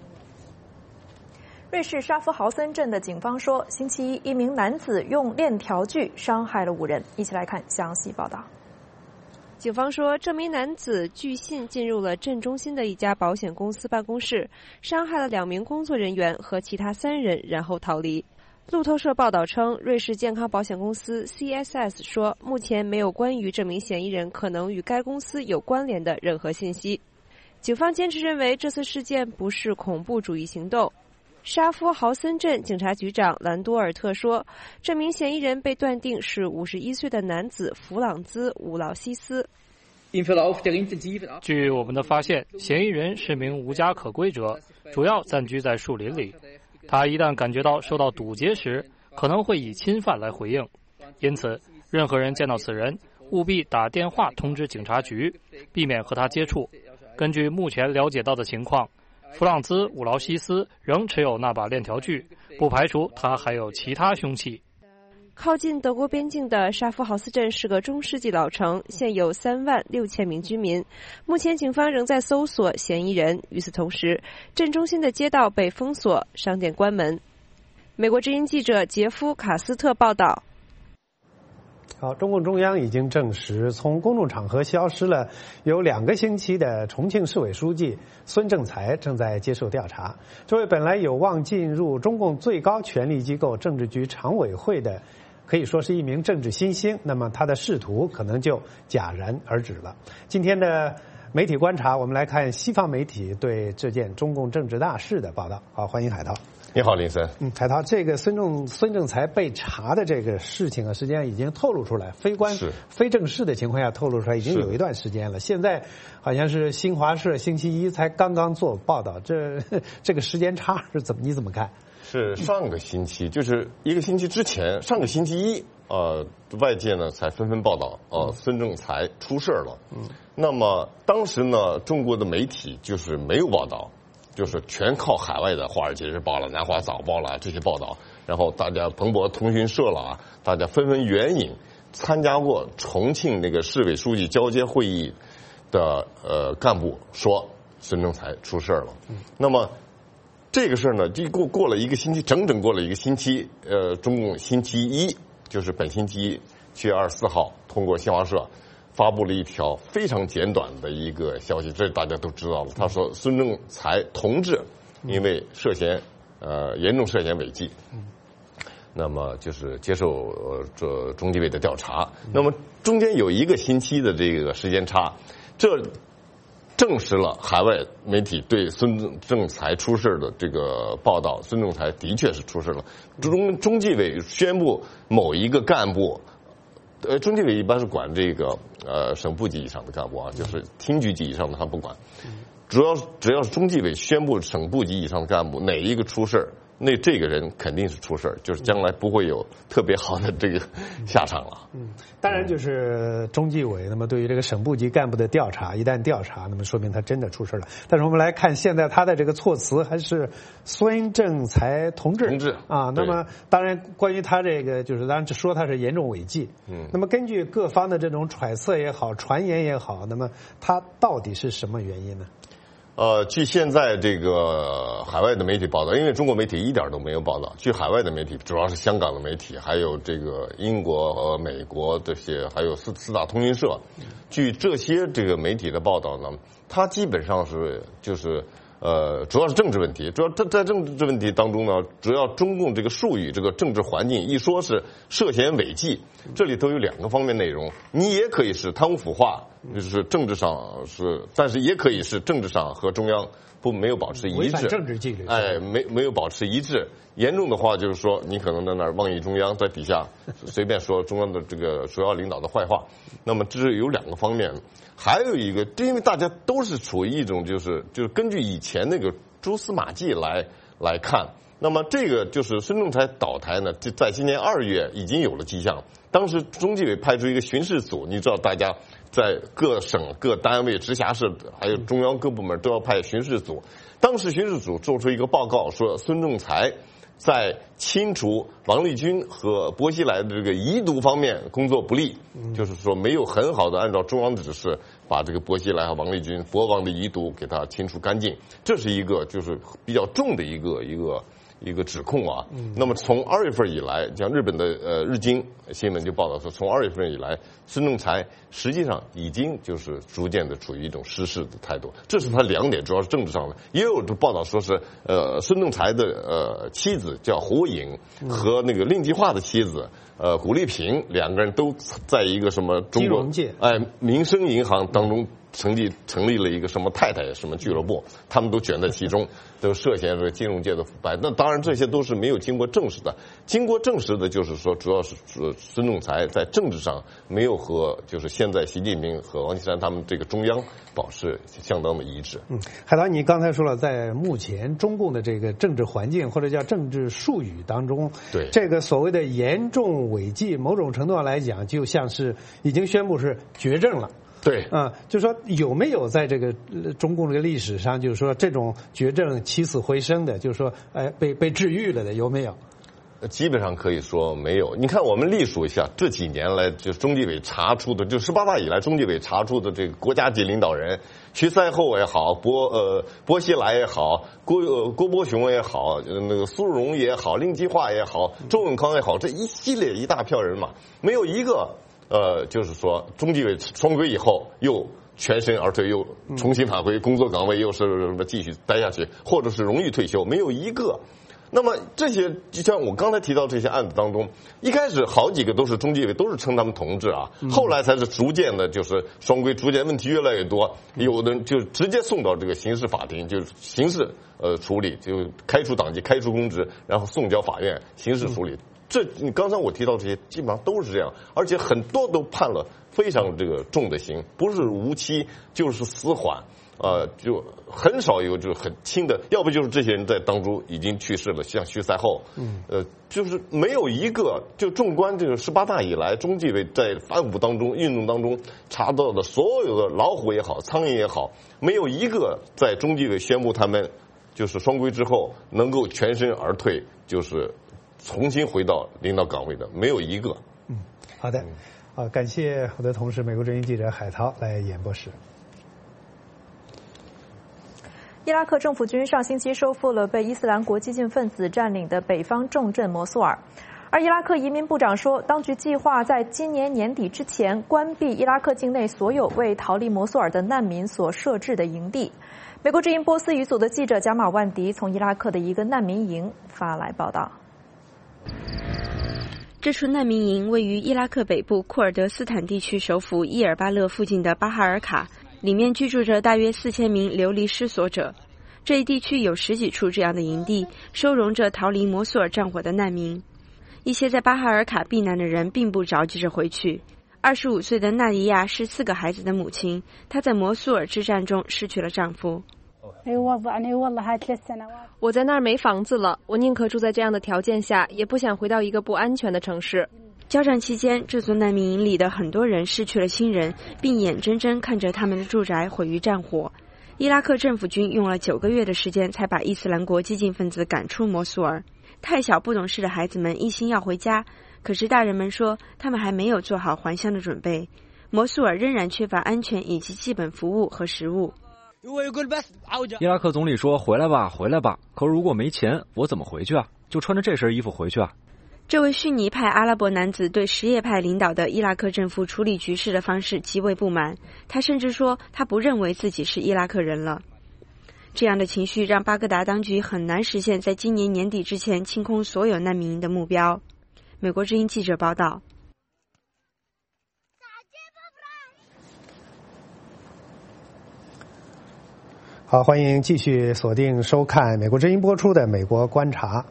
瑞士沙夫豪森镇的警方说，星期一一名男子用链条锯伤害了五人。一起来看详细报道。 警方说，这名男子据信进入了镇中心的一家保险公司办公室，伤害了两名工作人员和其他三人，然后逃离。路透社报道称，瑞士健康保险公司 C S S 说，目前没有关于这名嫌疑人可能与该公司有关联的任何信息。警方坚持认为这次事件不是恐怖主义行动。沙夫豪森镇警察局长兰多尔特说，这名嫌疑人被断定是五十一岁的男子弗朗兹·伍劳西斯。 据我们的发现，嫌疑人是名无家可归者，主要暂居在树林里。他一旦感觉到受到堵截时，可能会以侵犯来回应。因此，任何人见到此人，务必打电话通知警察局，避免和他接触。根据目前了解到的情况，弗朗兹·伍劳西斯仍持有那把链条锯，不排除他还有其他凶器。 靠近德国边境的沙夫豪斯镇是个中世纪老城，现有三万六千名居民。目前警方仍在搜索嫌疑人。与此同时，镇中心的街道被封锁，商店关门。美国之音记者杰夫·卡斯特报道。 好，中共中央已经证实，从公众场合消失了有两个星期的重庆市委书记孙政才正在接受调查。这位本来有望进入中共最高权力机构政治局常委会的，可以说是一名政治新星，那么他的仕途可能就戛然而止了。今天的媒体观察，我们来看西方媒体对这件中共政治大事的报道。好，欢迎海涛。 你好，林森。 嗯，海涛，这个孙政孙政才被查的这个事情啊，实际上已经透露出来，非官非正式的情况下透露出来，已经有一段时间了。现在好像是新华社星期一才刚刚做报道，这这个时间差是怎么？你怎么看？ 是上个星期，就是一个星期之前，上个星期一，呃，外界呢才纷纷报道，呃，孙政才出事了。嗯，那么当时呢，中国的媒体就是没有报道。就是全靠海外的《华尔街日报》了、《南华早报》了这些报道，然后大家彭博通讯社了啊，大家纷纷援引参加过重庆那个市委书记交接会议的呃干部说孙政才出事了。嗯，那么这个事儿呢，就过过了一个星期，整整过了一个星期。呃，中共星期一就是本星期一七月二十四号通过新华社发布了一条非常简短的一个消息，这大家都知道了。他说孙政才同志因为涉嫌呃严重涉嫌违纪，那么就是接受呃这中纪委的调查。那么中间有一个星期的这个时间差，这证实了海外媒体对孙政才出事的这个报道。孙政才的确是出事了。中中纪委宣布某一个干部。呃，中纪委一般是管这个呃省部级以上的干部啊，就是厅局级以上的他不管。主要只要是中纪委宣布省部级以上的干部哪一个出事，那这个人肯定是出事，就是将来不会有特别好的这个下场了。 嗯，当然就是中纪委，那么对于这个省部级干部的调查，一旦调查，那么说明他真的出事了。但是我们来看现在他的这个措辞还是孙政才同志， 同志啊。那么当然关于他这个，就是当然说他是严重违纪。嗯，那么根据各方的这种揣测也好，传言也好，那么他到底是什么原因呢？ 呃，据现在这个海外的媒体报道，因为中国媒体一点都没有报道，据海外的媒体，主要是香港的媒体，还有这个英国和美国这些，还有四四大通讯社，据这些这个媒体的报道呢，它基本上是就是呃，主要是政治问题，主要在在政治问题当中呢，主要中共这个术语这个政治环境一说是涉嫌违纪，这里头有两个方面内容，你也可以是贪污腐化。就是政治上是，但是也可以是政治上和中央不没有保持一致， 违反政治纪律， 哎，没没有保持一致。严重的话就是说，你可能在那儿妄议中央，在底下随便说中央的这个主要领导的坏话。那么这是有两个方面，还有一个，因为大家都是处于一种就是就是根据以前那个蛛丝马迹来来看。那么这个就是孙政才倒台呢，就在今年二月已经有了迹象。当时中纪委派出一个巡视组，你知道大家在各省各单位直辖市还有中央各部门都要派巡视组。当时巡视组做出一个报告，说孙政才在清除王立军和薄熙来的这个遗毒方面工作不力，就是说没有很好的按照中央的指示把这个薄熙来和王立军薄王的遗毒给他清除干净，这是一个就是比较重的一个一个一个指控啊。那么从二月份以来，像日本的呃日经新闻就报道说，从二月份以来，孙政才实际上已经就是逐渐的处于一种失势的态度。这是他两点，主要是政治上的。也有的报道说是呃孙政才的呃妻子叫胡颖和那个令计划的妻子呃古丽萍两个人都在一个什么中国哎民生银行当中。成立成立了一个什么太太什么俱乐部，他们都卷在其中，都涉嫌这个金融界的腐败。那当然这些都是没有经过证实的，经过证实的就是说，主要是孙政才在政治上没有和就是现在习近平和王岐山他们这个中央保持相当的一致。 嗯，海涛，你刚才说了，在目前中共的这个政治环境或者叫政治术语当中， 对这个所谓的严重违纪，某种程度上来讲，就像是已经宣布是绝症了。 对啊，就是说有没有在这个中共这个历史上，就是说这种绝症起死回生的，就是说哎被被治愈了的，有没有？ 基本上可以说没有。你看，我们历数一下，这几年来就中纪委查出的，就十八大以来中纪委查出的这个国家级领导人，徐赛后也好，薄呃薄熙来也好，郭呃郭伯雄也好，那个苏荣也好，令计划也好，周永康也好，这一系列一大票人嘛，没有一个。呃，就是说，中纪委双规以后又全身而退，又重新返回工作岗位，又是什么继续待下去，或者是荣誉退休，没有一个。那么这些，就像我刚才提到这些案子当中，一开始好几个都是中纪委都是称他们同志啊，后来才是逐渐的，就是双规，逐渐问题越来越多，有的就直接送到这个刑事法庭，就是刑事呃处理，就开除党籍、开除公职，然后送交法院刑事处理。这你刚才我提到这些，基本上都是这样，而且很多都判了非常这个重的刑，不是无期就是死缓，呃，就很少有就是很轻的，要不就是这些人在当中已经去世了，像徐赛后，嗯，呃，就是没有一个，就纵观这个十八大以来，中纪委在反腐当中运动当中查到的所有的老虎也好，苍蝇也好，没有一个在中纪委宣布他们就是双规之后能够全身而退，就是。重新回到领导岗位的没有一个。 嗯，好的，好，感谢我的同事美国之音记者海涛来演播室。 伊拉克政府军上星期收复了被伊斯兰国激进分子占领的北方重镇摩苏尔，而伊拉克移民部长说，当局计划在今年年底之前关闭伊拉克境内所有为逃离摩苏尔的难民所设置的营地。美国之音波斯语组的记者贾马万迪从伊拉克的一个难民营发来报道。 这处难民营位于伊拉克北部库尔德斯坦地区首府伊尔巴勒附近的巴哈尔卡，里面居住着大约四千名流离失所者。这一地区有十几处这样的营地，收容着逃离摩苏尔战火的难民。一些在巴哈尔卡避难的人并不着急着回去。二十五岁的纳迪亚是四个孩子的母亲，她在摩苏尔之战中失去了丈夫。 我在那儿没房子了，我宁可住在这样的条件下，也不想回到一个不安全的城市。 交战期间，这座难民营里的很多人失去了亲人，并眼睁睁看着他们的住宅毁于战火。伊拉克政府军用了九个月的时间才把伊斯兰国激进分子赶出摩苏尔。太小不懂事的孩子们一心要回家，可是大人们说他们还没有做好还乡的准备。摩苏尔仍然缺乏安全以及基本服务和食物。 伊拉克总理说：“回来吧，回来吧。”可如果没钱，我怎么回去啊？就穿着这身衣服回去啊？ 这位逊尼派阿拉伯男子对什叶派领导的伊拉克政府处理局势的方式极为不满，他甚至说他不认为自己是伊拉克人了。这样的情绪让巴格达当局很难实现在今年年底之前清空所有难民营的目标。美国之音记者报道。 好，欢迎继续锁定收看美国之音播出的《美国观察》。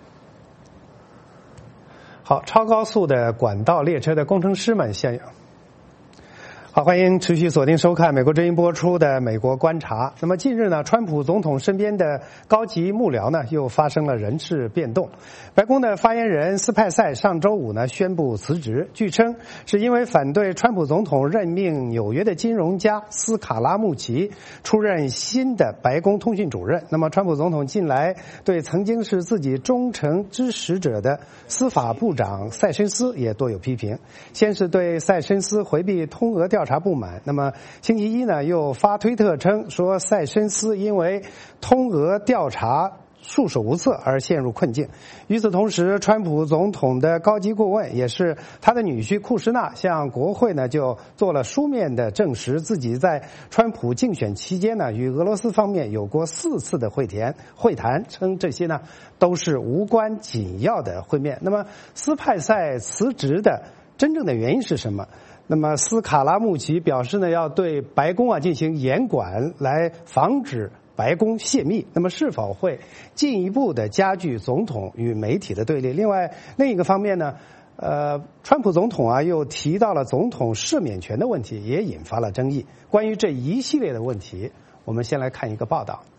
好，超高速的管道列车的工程师们现好，欢迎持续锁定收看美国之音播出的《美国观察》。那么近日呢，川普总统身边的高级幕僚呢又发生了人事变动。白宫的发言人斯派塞上周五呢宣布辞职，据称是因为反对川普总统任命纽约的金融家斯卡拉穆奇出任新的白宫通讯主任。那么川普总统近来对曾经是自己忠诚支持者的司法部长塞申斯也多有批评。先是对塞申斯回避通俄调查不满，那么星期一呢又发推特称说塞申斯因为通俄调查束手无策而陷入困境。与此同时，川普总统的高级顾问也是他的女婿库什纳向国会呢就做了书面的证实，自己在川普竞选期间呢与俄罗斯方面有过四次的会谈，会谈称这些呢都是无关紧要的会面。那么斯派塞辞职的真正的原因是什么？那么斯卡拉穆奇表示呢，要对白宫啊进行严管，来防止白宫泄密。那么是否会进一步的加剧总统与媒体的对立？另外另一个方面呢，呃，川普总统啊又提到了总统赦免权的问题，也引发了争议。关于这一系列的问题，我们先来看一个报道。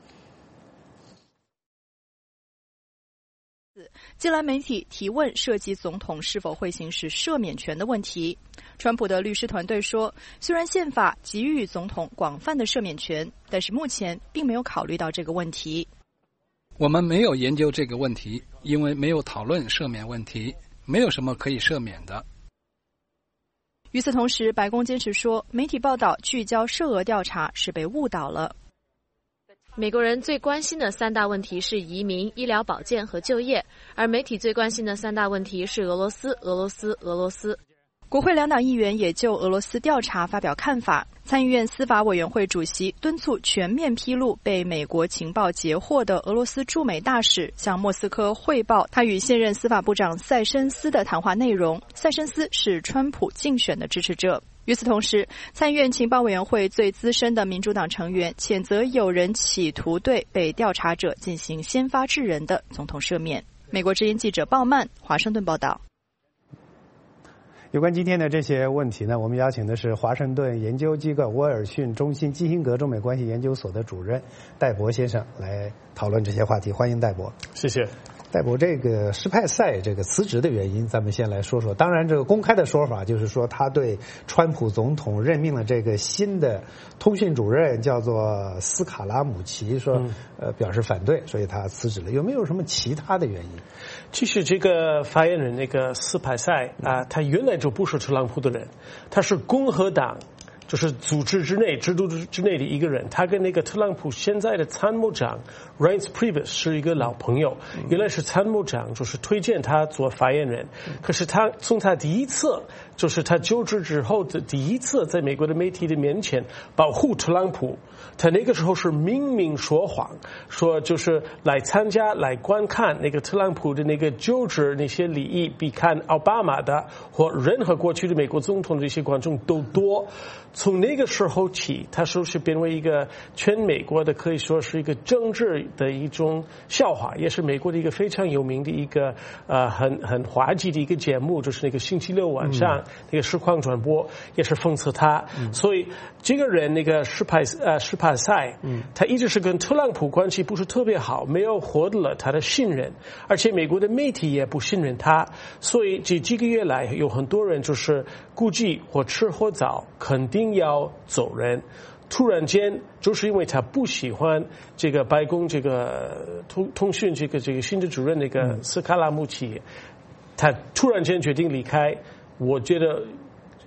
近来媒体提问涉及总统是否会行使赦免权的问题，川普的律师团队说，虽然宪法给予总统广泛的赦免权，但是目前并没有考虑到这个问题。 我们没有研究这个问题，因为没有讨论赦免问题，没有什么可以赦免的。 与此同时，白宫坚持说，媒体报道聚焦涉俄调查是被误导了。 美国人最关心的三大问题是移民、医疗保健和就业，而媒体最关心的三大问题是俄罗斯、俄罗斯、俄罗斯。 国会两党议员也就俄罗斯调查发表看法。参议院司法委员会主席敦促全面披露被美国情报截获的俄罗斯驻美大使向莫斯科汇报他与现任司法部长塞申斯的谈话内容。塞申斯是川普竞选的支持者。与此同时，参议院情报委员会最资深的民主党成员谴责有人企图对被调查者进行先发制人的总统赦免。美国之音记者鲍曼华盛顿报道。 有关今天的这些问题呢，我们邀请的是华盛顿研究机构威尔逊中心基辛格中美关系研究所的主任戴博先生来讨论这些话题。欢迎戴博。 谢谢。 戴博，这个施派塞这个辞职的原因，咱们先来说说。当然，这个公开的说法就是说，他对川普总统任命了这个新的通讯主任，叫做斯卡拉姆奇，说、嗯、呃表示反对，所以他辞职了。有没有什么其他的原因？ 其实这个发言人那个斯派塞啊、呃，他原来就不是特朗普的人，他是共和党。就是组织之内、制度之内的一个人，他跟那个特朗普现在的参谋长 Reince Priebus 是一个老朋友，原来是参谋长，就是推荐他做发言人。可是他从他第一次，就是他就职之后的第一次，在美国的媒体的面前保护特朗普，他那个时候是明明说谎，说就是来参加、来观看那个特朗普的那个就职那些礼仪，比看奥巴马的或任何过去的美国总统的这些观众都多。从那个时候起，他说是变为一个全美国的可以说是一个政治的一种笑话，也是美国的一个非常有名的一个呃很很滑稽的一个节目，就是那个星期六晚上、嗯、那个实况转播，也是讽刺他。嗯、所以这个人那个施派呃施派塞，嗯，他一直是跟特朗普关系不是特别好，没有获得了他的信任，而且美国的媒体也不信任他，所以这几个月来有很多人就是估计或迟或早肯定要走人，突然间就是因为他不喜欢这个白宫这个通通讯这个这个新的主任那个斯卡拉穆奇，他突然间决定离开。我觉得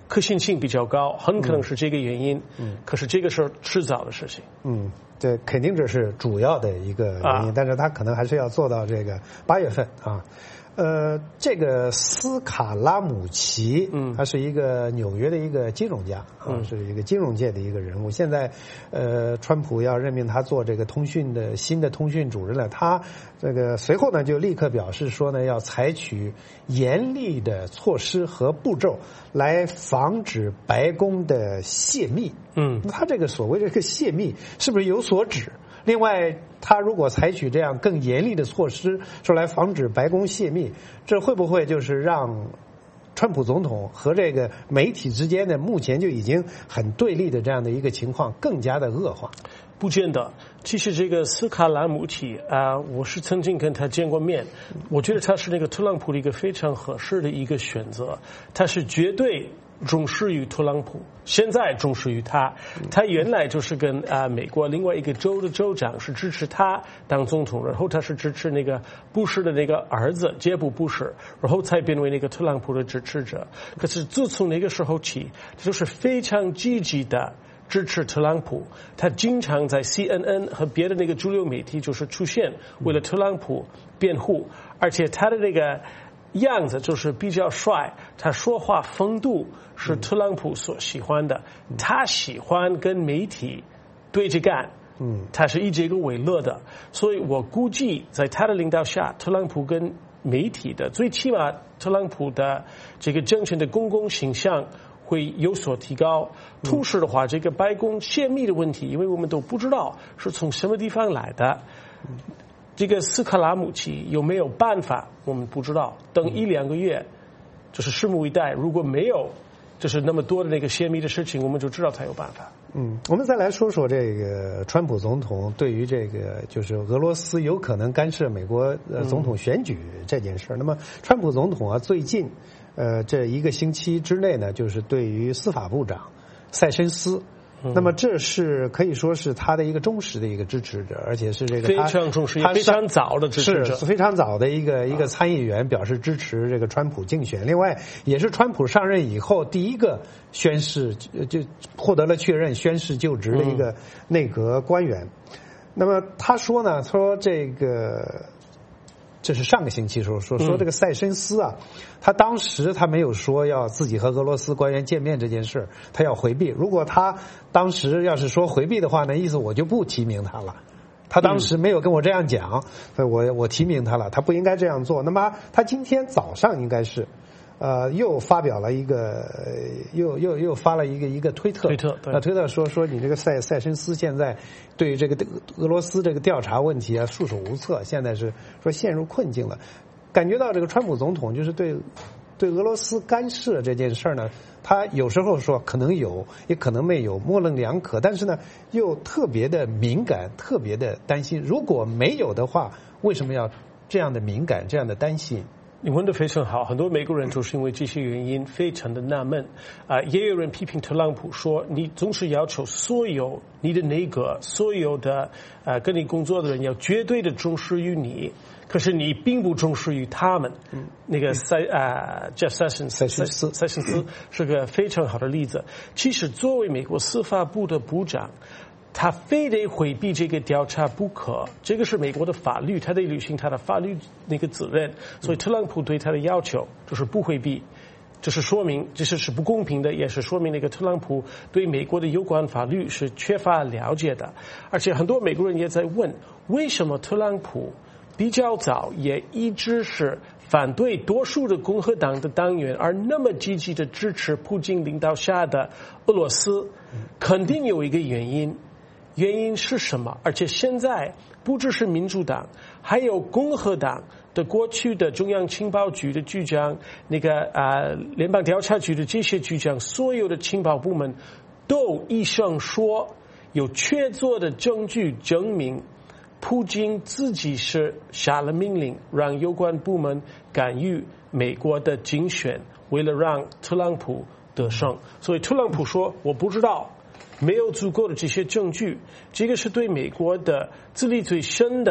可信性比较高，很可能是这个原因。嗯，可是这个是迟早的事情。 嗯，这肯定这是主要的一个原因，啊、但是他可能还是要做到这个八月份啊。呃，这个斯卡拉姆齐，嗯，他是一个纽约的一个金融家啊，嗯、是一个金融界的一个人物。现在，呃，川普要任命他做这个通讯的新的通讯主任了。他这个随后呢，就立刻表示说呢，要采取严厉的措施和步骤来防止白宫的泄密。嗯，他这个所谓的这个泄密是不是有所指？另外，他如果采取这样更严厉的措施，说来防止白宫泄密，这会不会就是让川普总统和这个媒体之间的目前就已经很对立的这样的一个情况更加的恶化？ 不见得。其实这个斯卡拉姆齐啊、呃，我是曾经跟他见过面，我觉得他是那个特朗普的一个非常合适的一个选择，他是绝对忠实于特朗普，现在忠实于他。他原来就是跟啊、呃、美国另外一个州的州长是支持他当总统，然后他是支持那个布什的那个儿子杰布布什，然后才变为那个特朗普的支持者。可是自从那个时候起，他就是非常积极的支持特朗普，他经常在 C N N 和别的那个主流媒体就是出现，为了特朗普辩护，而且他的那个样子就是比较帅，他说话风度是特朗普所喜欢的，嗯、他喜欢跟媒体对着干，嗯，他是以这个为乐的，所以我估计在他的领导下，特朗普跟媒体的最起码特朗普的这个政权的公共形象会有所提高。同时的话，这个白宫泄密的问题，因为我们都不知道是从什么地方来的。这个斯卡拉姆齐有没有办法，我们不知道。等一两个月，就是拭目以待。如果没有，就是那么多的那个泄密的事情，我们就知道他有办法。 嗯，我们再来说说这个川普总统对于这个就是俄罗斯有可能干涉美国呃总统选举这件事。嗯、那么，川普总统啊，最近呃这一个星期之内呢，就是对于司法部长塞申斯。那么这是可以说是他的一个忠实的一个支持者，而且是这个非常忠实、非常早的支持者， 是非常早的一个一个参议员表示支持这个川普竞选。另外，也是川普上任以后第一个宣誓就获得了确认宣誓就职的一个内阁官员。那么他说呢，说这个。这是上个星期说说说这个塞申斯啊，他当时他没有说要自己和俄罗斯官员见面这件事，他要回避。如果他当时要是说回避的话呢，意思我就不提名他了。他当时没有跟我这样讲，嗯、我我提名他了，他不应该这样做。那么他今天早上应该是。呃，又发表了一个，又又又发了一个一个推特， 推特， 那推特说说你这个塞塞申斯现在对于这个俄罗斯这个调查问题啊束手无策，现在是说陷入困境了。感觉到这个川普总统就是对对俄罗斯干涉这件事呢，他有时候说可能有，也可能没有，模棱两可，但是呢又特别的敏感，特别的担心。如果没有的话，为什么要这样的敏感，这样的担心？ 你问得非常好，很多美国人就是因为这些原因非常的纳闷啊、呃。也有人批评特朗普说，你总是要求所有你的内阁、所有的呃跟你工作的人要绝对的忠实于你，可是你并不忠实于他们。嗯，那个塞啊 Jeff Sessions 塞申斯塞申斯是个非常好的例子。其实作为美国司法部的部长，他非得回避这个调查不可，这个是美国的法律，他得履行他的法律那个责任。所以特朗普对他的要求就是不回避，这是说明这是是不公平的，也是说明那个特朗普对美国的有关法律是缺乏了解的。而且很多美国人也在问，为什么特朗普比较早也一直是反对多数的共和党的党员，而那么积极的支持普京领导下的俄罗斯？肯定有一个原因。原因是什么？而且现在不只是民主党，还有共和党的过去的中央情报局的局长，那个啊、呃、联邦调查局的这些局长，所有的情报部门都一声说有确凿的证据证明，普京自己是下了命令，让有关部门干预美国的竞选，为了让特朗普得胜。所以特朗普说我不知道。没有足够的这些证据，这个是对美国的资历最深的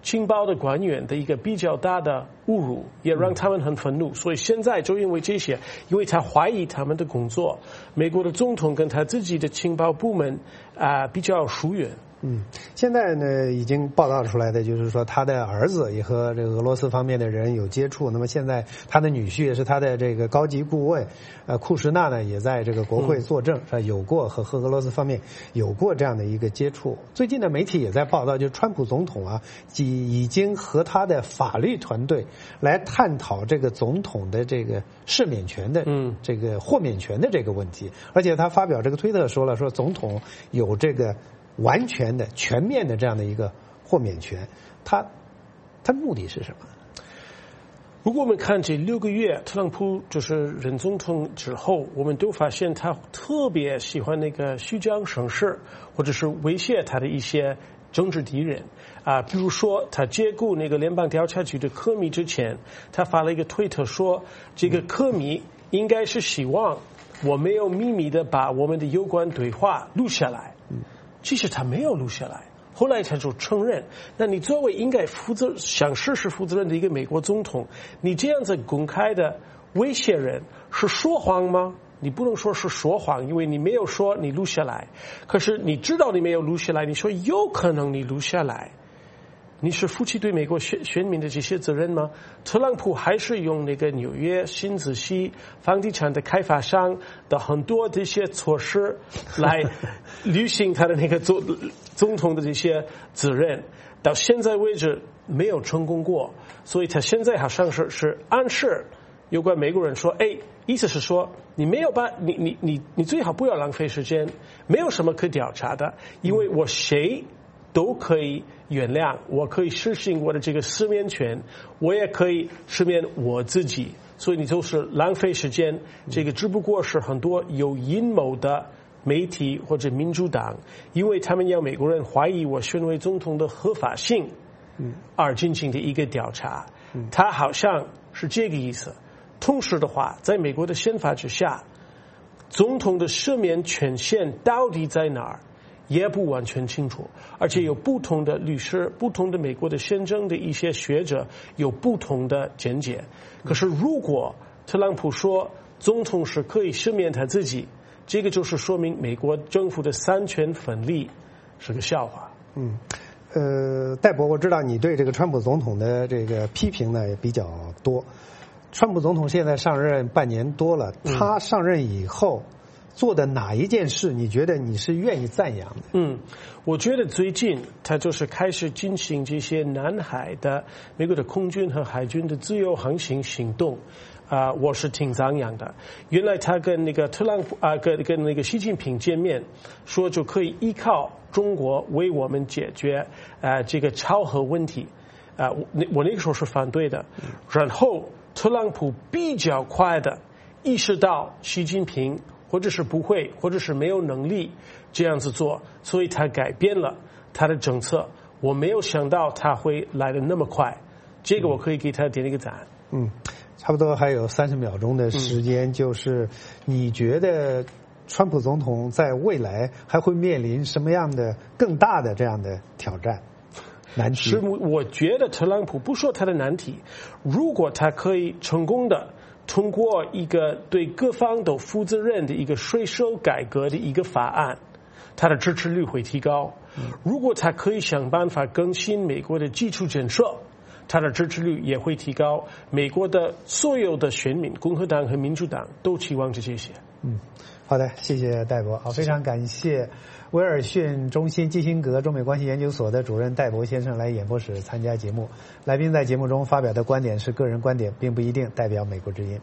情报的官员的一个比较大的侮辱，也让他们很愤怒。所以现在就因为这些，因为他怀疑他们的工作，美国的总统跟他自己的情报部门啊、呃、比较疏远。 嗯，现在呢，已经报道出来的就是说，他的儿子也和这个俄罗斯方面的人有接触。那么现在他的女婿也是他的这个高级顾问，呃，库什纳呢也在这个国会作证，是有过和和俄罗斯方面有过这样的一个接触。最近的媒体也在报道，就是川普总统啊，已已经和他的法律团队来探讨这个总统的这个赦免权的，嗯，这个豁免权的这个问题。而且他发表这个推特说了，说总统有这个完全的、全面的这样的一个豁免权，他他目的是什么？ 如果我们看这六个月，特朗普就是任总统之后，我们都发现他特别喜欢那个虚张声势，或者是威胁他的一些政治敌人啊、呃，比如说他解雇那个联邦调查局的科米之前，他发了一个推特说，这个科米应该是希望我没有秘密的把我们的有关对话录下来。其实他没有录下来，后来他就承认。那你作为应该负责、想事实负责任的一个美国总统，你这样子公开的威胁人是说谎吗？你不能说是说谎，因为你没有说你录下来。可是你知道你没有录下来，你说有可能你录下来，你是负起对美国选选民的这些责任吗？特朗普还是用那个纽约新泽西房地产的开发商的很多这些措施来履行他的那个总总统的这些责任，到现在为止没有成功过。所以他现在好像是是暗示有关美国人说，哎，意思是说你没有把你你你你最好不要浪费时间，没有什么可调查的，因为我谁都可以原谅，我可以实行我的这个赦免权，我也可以赦免我自己，所以你就是浪费时间。这个只不过是很多有阴谋的媒体或者民主党，因为他们要美国人怀疑我选为总统的合法性，而进行的一个调查。他好像是这个意思。同时的话，在美国的宪法之下，总统的赦免权限到底在哪儿？也不完全清楚，而且有不同的律师、不同的美国的宪政的一些学者有不同的见解。可是，如果特朗普说总统是可以赦免他自己，这个就是说明美国政府的三权分立是个笑话。 嗯，呃，戴博，我知道你对这个川普总统的这个批评呢也比较多。川普总统现在上任半年多了，他上任以后做的哪一件事你觉得你是愿意赞扬的？ 嗯，我觉得最近他就是开始进行这些南海的美国的空军和海军的自由航行行动，啊、呃，我是挺赞扬的。原来他跟那个特朗普啊、呃，跟跟那个习近平见面，说就可以依靠中国为我们解决啊、呃、这个超核问题，啊、呃，我我那个时候是反对的。然后特朗普比较快的意识到习近平或者是不会，或者是没有能力这样子做，所以他改变了他的政策。我没有想到他会来得那么快，这个我可以给他点一个赞。 嗯，差不多还有三十秒钟的时间，嗯、就是你觉得川普总统在未来还会面临什么样的更大的这样的挑战？难题是，我觉得特朗普不说他的难题，如果他可以成功的通过一个对各方都负责任的一个税收改革的一个法案，他的支持率会提高。如果他可以想办法更新美国的基础建设，他的支持率也会提高。美国的所有的选民，共和党和民主党都期望着这些。 嗯，好的，谢谢戴博。好，非常感谢威尔逊中心基辛格中美关系研究所的主任戴博先生来演播室参加节目。来宾在节目中发表的观点是个人观点，并不一定代表美国之音。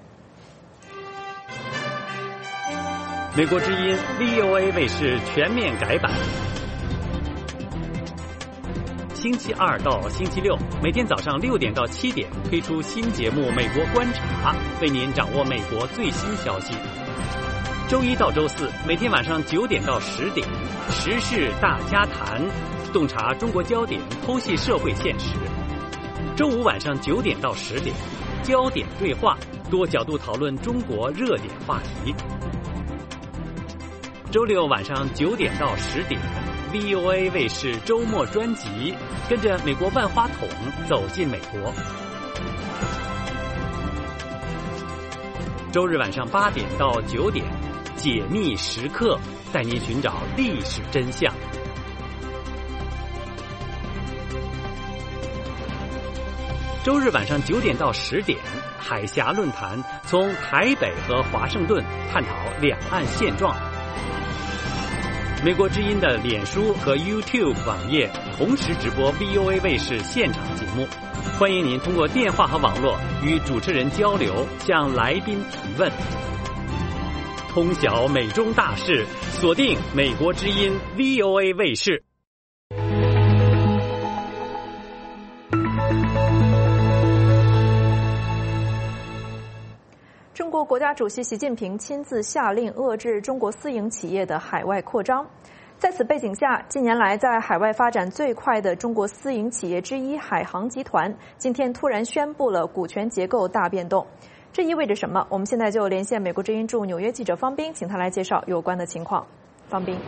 美国之音 V O A 卫视全面改版，星期二到星期六每天早上六点到七点推出新节目《美国观察》，为您掌握美国最新消息。周一到周四每天晚上九点到十点，时事大家谈，洞察中国焦点，剖析社会现实。周五晚上九点到十点，焦点对话，多角度讨论中国热点话题。周六晚上九点到十点， V O A 卫视周末专辑，跟着美国万花筒走进美国。周日晚上八点到九点，解密时刻，带您寻找历史真相。周日晚上九点到十点，海峡论坛从台北和华盛顿探讨两岸现状。美国之音的脸书和 YouTube 网页同时直播 V O A 卫视现场节目，欢迎您通过电话和网络与主持人交流，向来宾提问。通晓美中大事，锁定美国之音 V O A 卫视。 中国国家主席习近平亲自下令遏制中国私营企业的海外扩张。在此背景下，近年来在海外发展最快的中国私营企业之一海航集团，今天突然宣布了股权结构大变动。这意味着什么？我们现在就连线美国之音驻纽约记者方斌，请他来介绍有关的情况。方斌。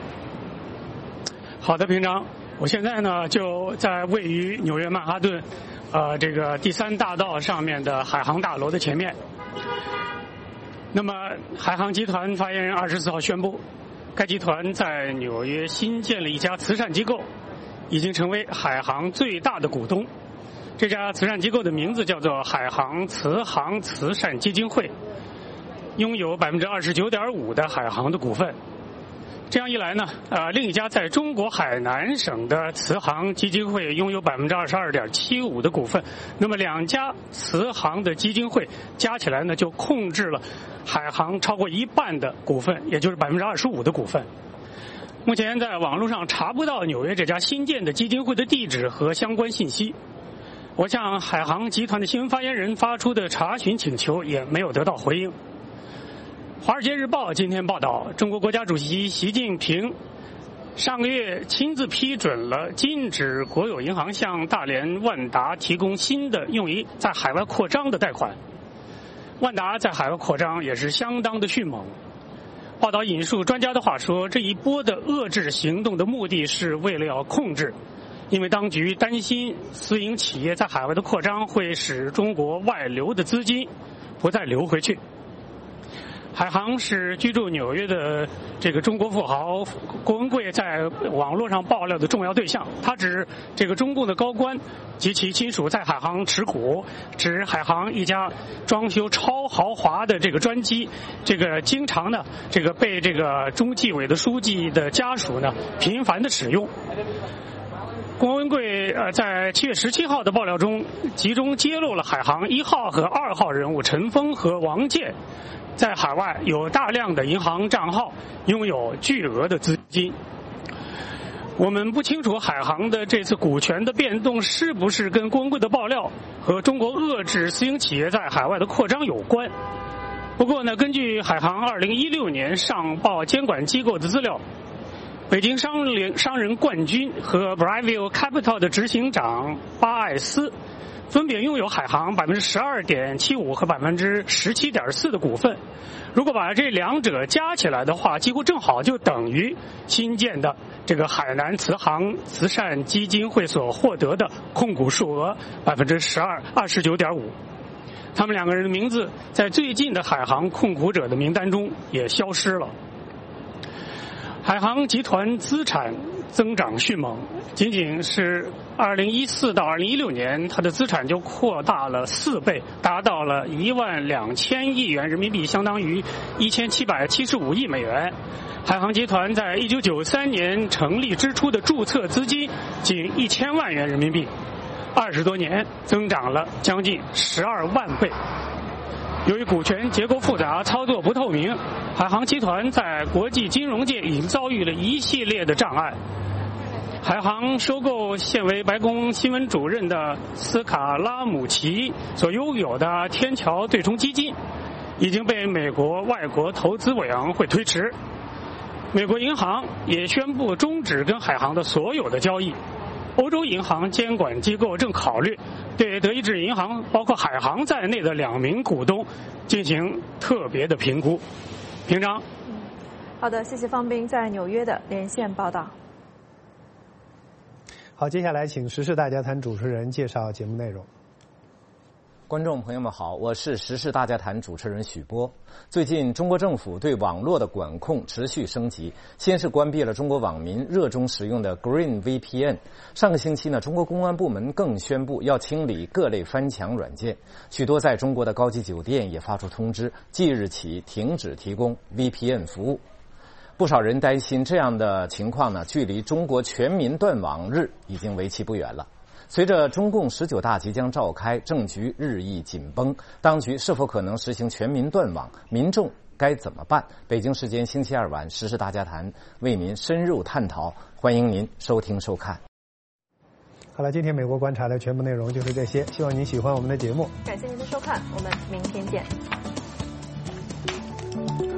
好的，平常，我现在呢就在位于纽约曼哈顿，呃，这个第三大道上面的海航大楼的前面。那么，海航集团发言人二十四号宣布，该集团在纽约新建了一家慈善机构，已经成为海航最大的股东。这家慈善机构的名字叫做海航慈航慈善基金会，拥有百分之二十九点五的海航的股份。这样一来呢，呃，另一家在中国海南省的慈航基金会拥有百分之二十二点七五的股份。那么两家慈航的基金会加起来呢，就控制了海航超过一半的股份，也就是百分之二十五的股份。目前在网络上查不到纽约这家新建的基金会的地址和相关信息。我向海航集团的新闻发言人发出的查询请求也没有得到回应。《华尔街日报》今天报道，中国国家主席习近平上个月亲自批准了禁止国有银行向大连万达提供新的用于在海外扩张的贷款。万达在海外扩张也是相当的迅猛。报道引述专家的话说，这一波的遏制行动的目的是为了要控制，因为当局担心私营企业在海外的扩张会使中国外流的资金不再流回去。海航是居住纽约的这个中国富豪郭文贵在网络上爆料的重要对象。他指这个中共的高官及其亲属在海航持股，指海航一家装修超豪华的这个专机，这个经常呢这个被这个中纪委的书记的家属呢频繁的使用。郭文贵呃在七月十七号的爆料中，集中揭露了海航一号和二号人物陈峰和王健在海外有大量的银行账号，拥有巨额的资金。我们不清楚海航的这次股权的变动是不是跟郭文贵的爆料和中国遏制私营企业在海外的扩张有关。不过呢，根据海航二零一六年上报监管机构的资料，北京商人商人冠军和 Bravio Capital 的执行长巴艾斯分别拥有海航百分之十二点七五和百分之十七点四的股份。如果把这两者加起来的话，几乎正好就等于新建的这个海南慈航慈善基金会所获得的控股数额百分之十二二十九点五。他们两个人的名字在最近的海航控股者的名单中也消失了。海航集团资产增长迅猛，仅仅是二零一四到二零一六年，它的资产就扩大了四倍，达到了一万两千亿元人民币，相当于一千七百七十五亿美元。海航集团在一九九三年成立之初的注册资金仅一千万元人民币，二十多年增长了将近十二万倍。由于股权结构复杂、操作不透明，海航集团在国际金融界已经遭遇了一系列的障碍。海航收购现为白宫新闻主任的斯卡拉姆齐所拥有的天桥对冲基金，已经被美国外国投资委员会推迟。美国银行也宣布终止跟海航的所有的交易。欧洲银行监管机构正考虑对德意志银行包括海航在内的两名股东进行特别的评估。平常。 好的，谢谢方斌在纽约的连线报道。 好，接下来请时事大家谈主持人介绍节目内容。 观众朋友们好，我是时事大家谈主持人许波。最近，中国政府对网络的管控持续升级，先是关闭了中国网民热衷使用的 Green V P N。上个星期呢，中国公安部门更宣布要清理各类翻墙软件。许多在中国的高级酒店也发出通知，即日起停止提供 V P N 服务。不少人担心这样的情况呢，距离中国全民断网日已经为期不远了。随着中共十九大即将召开，政局日益紧绷，当局是否可能实行全民断网？民众该怎么办？北京时间星期二晚，时事大家谈为您深入探讨，欢迎您收听收看。 好了，今天美国观察的全部内容就是这些，希望您喜欢我们的节目。 感谢您的收看，我们明天见。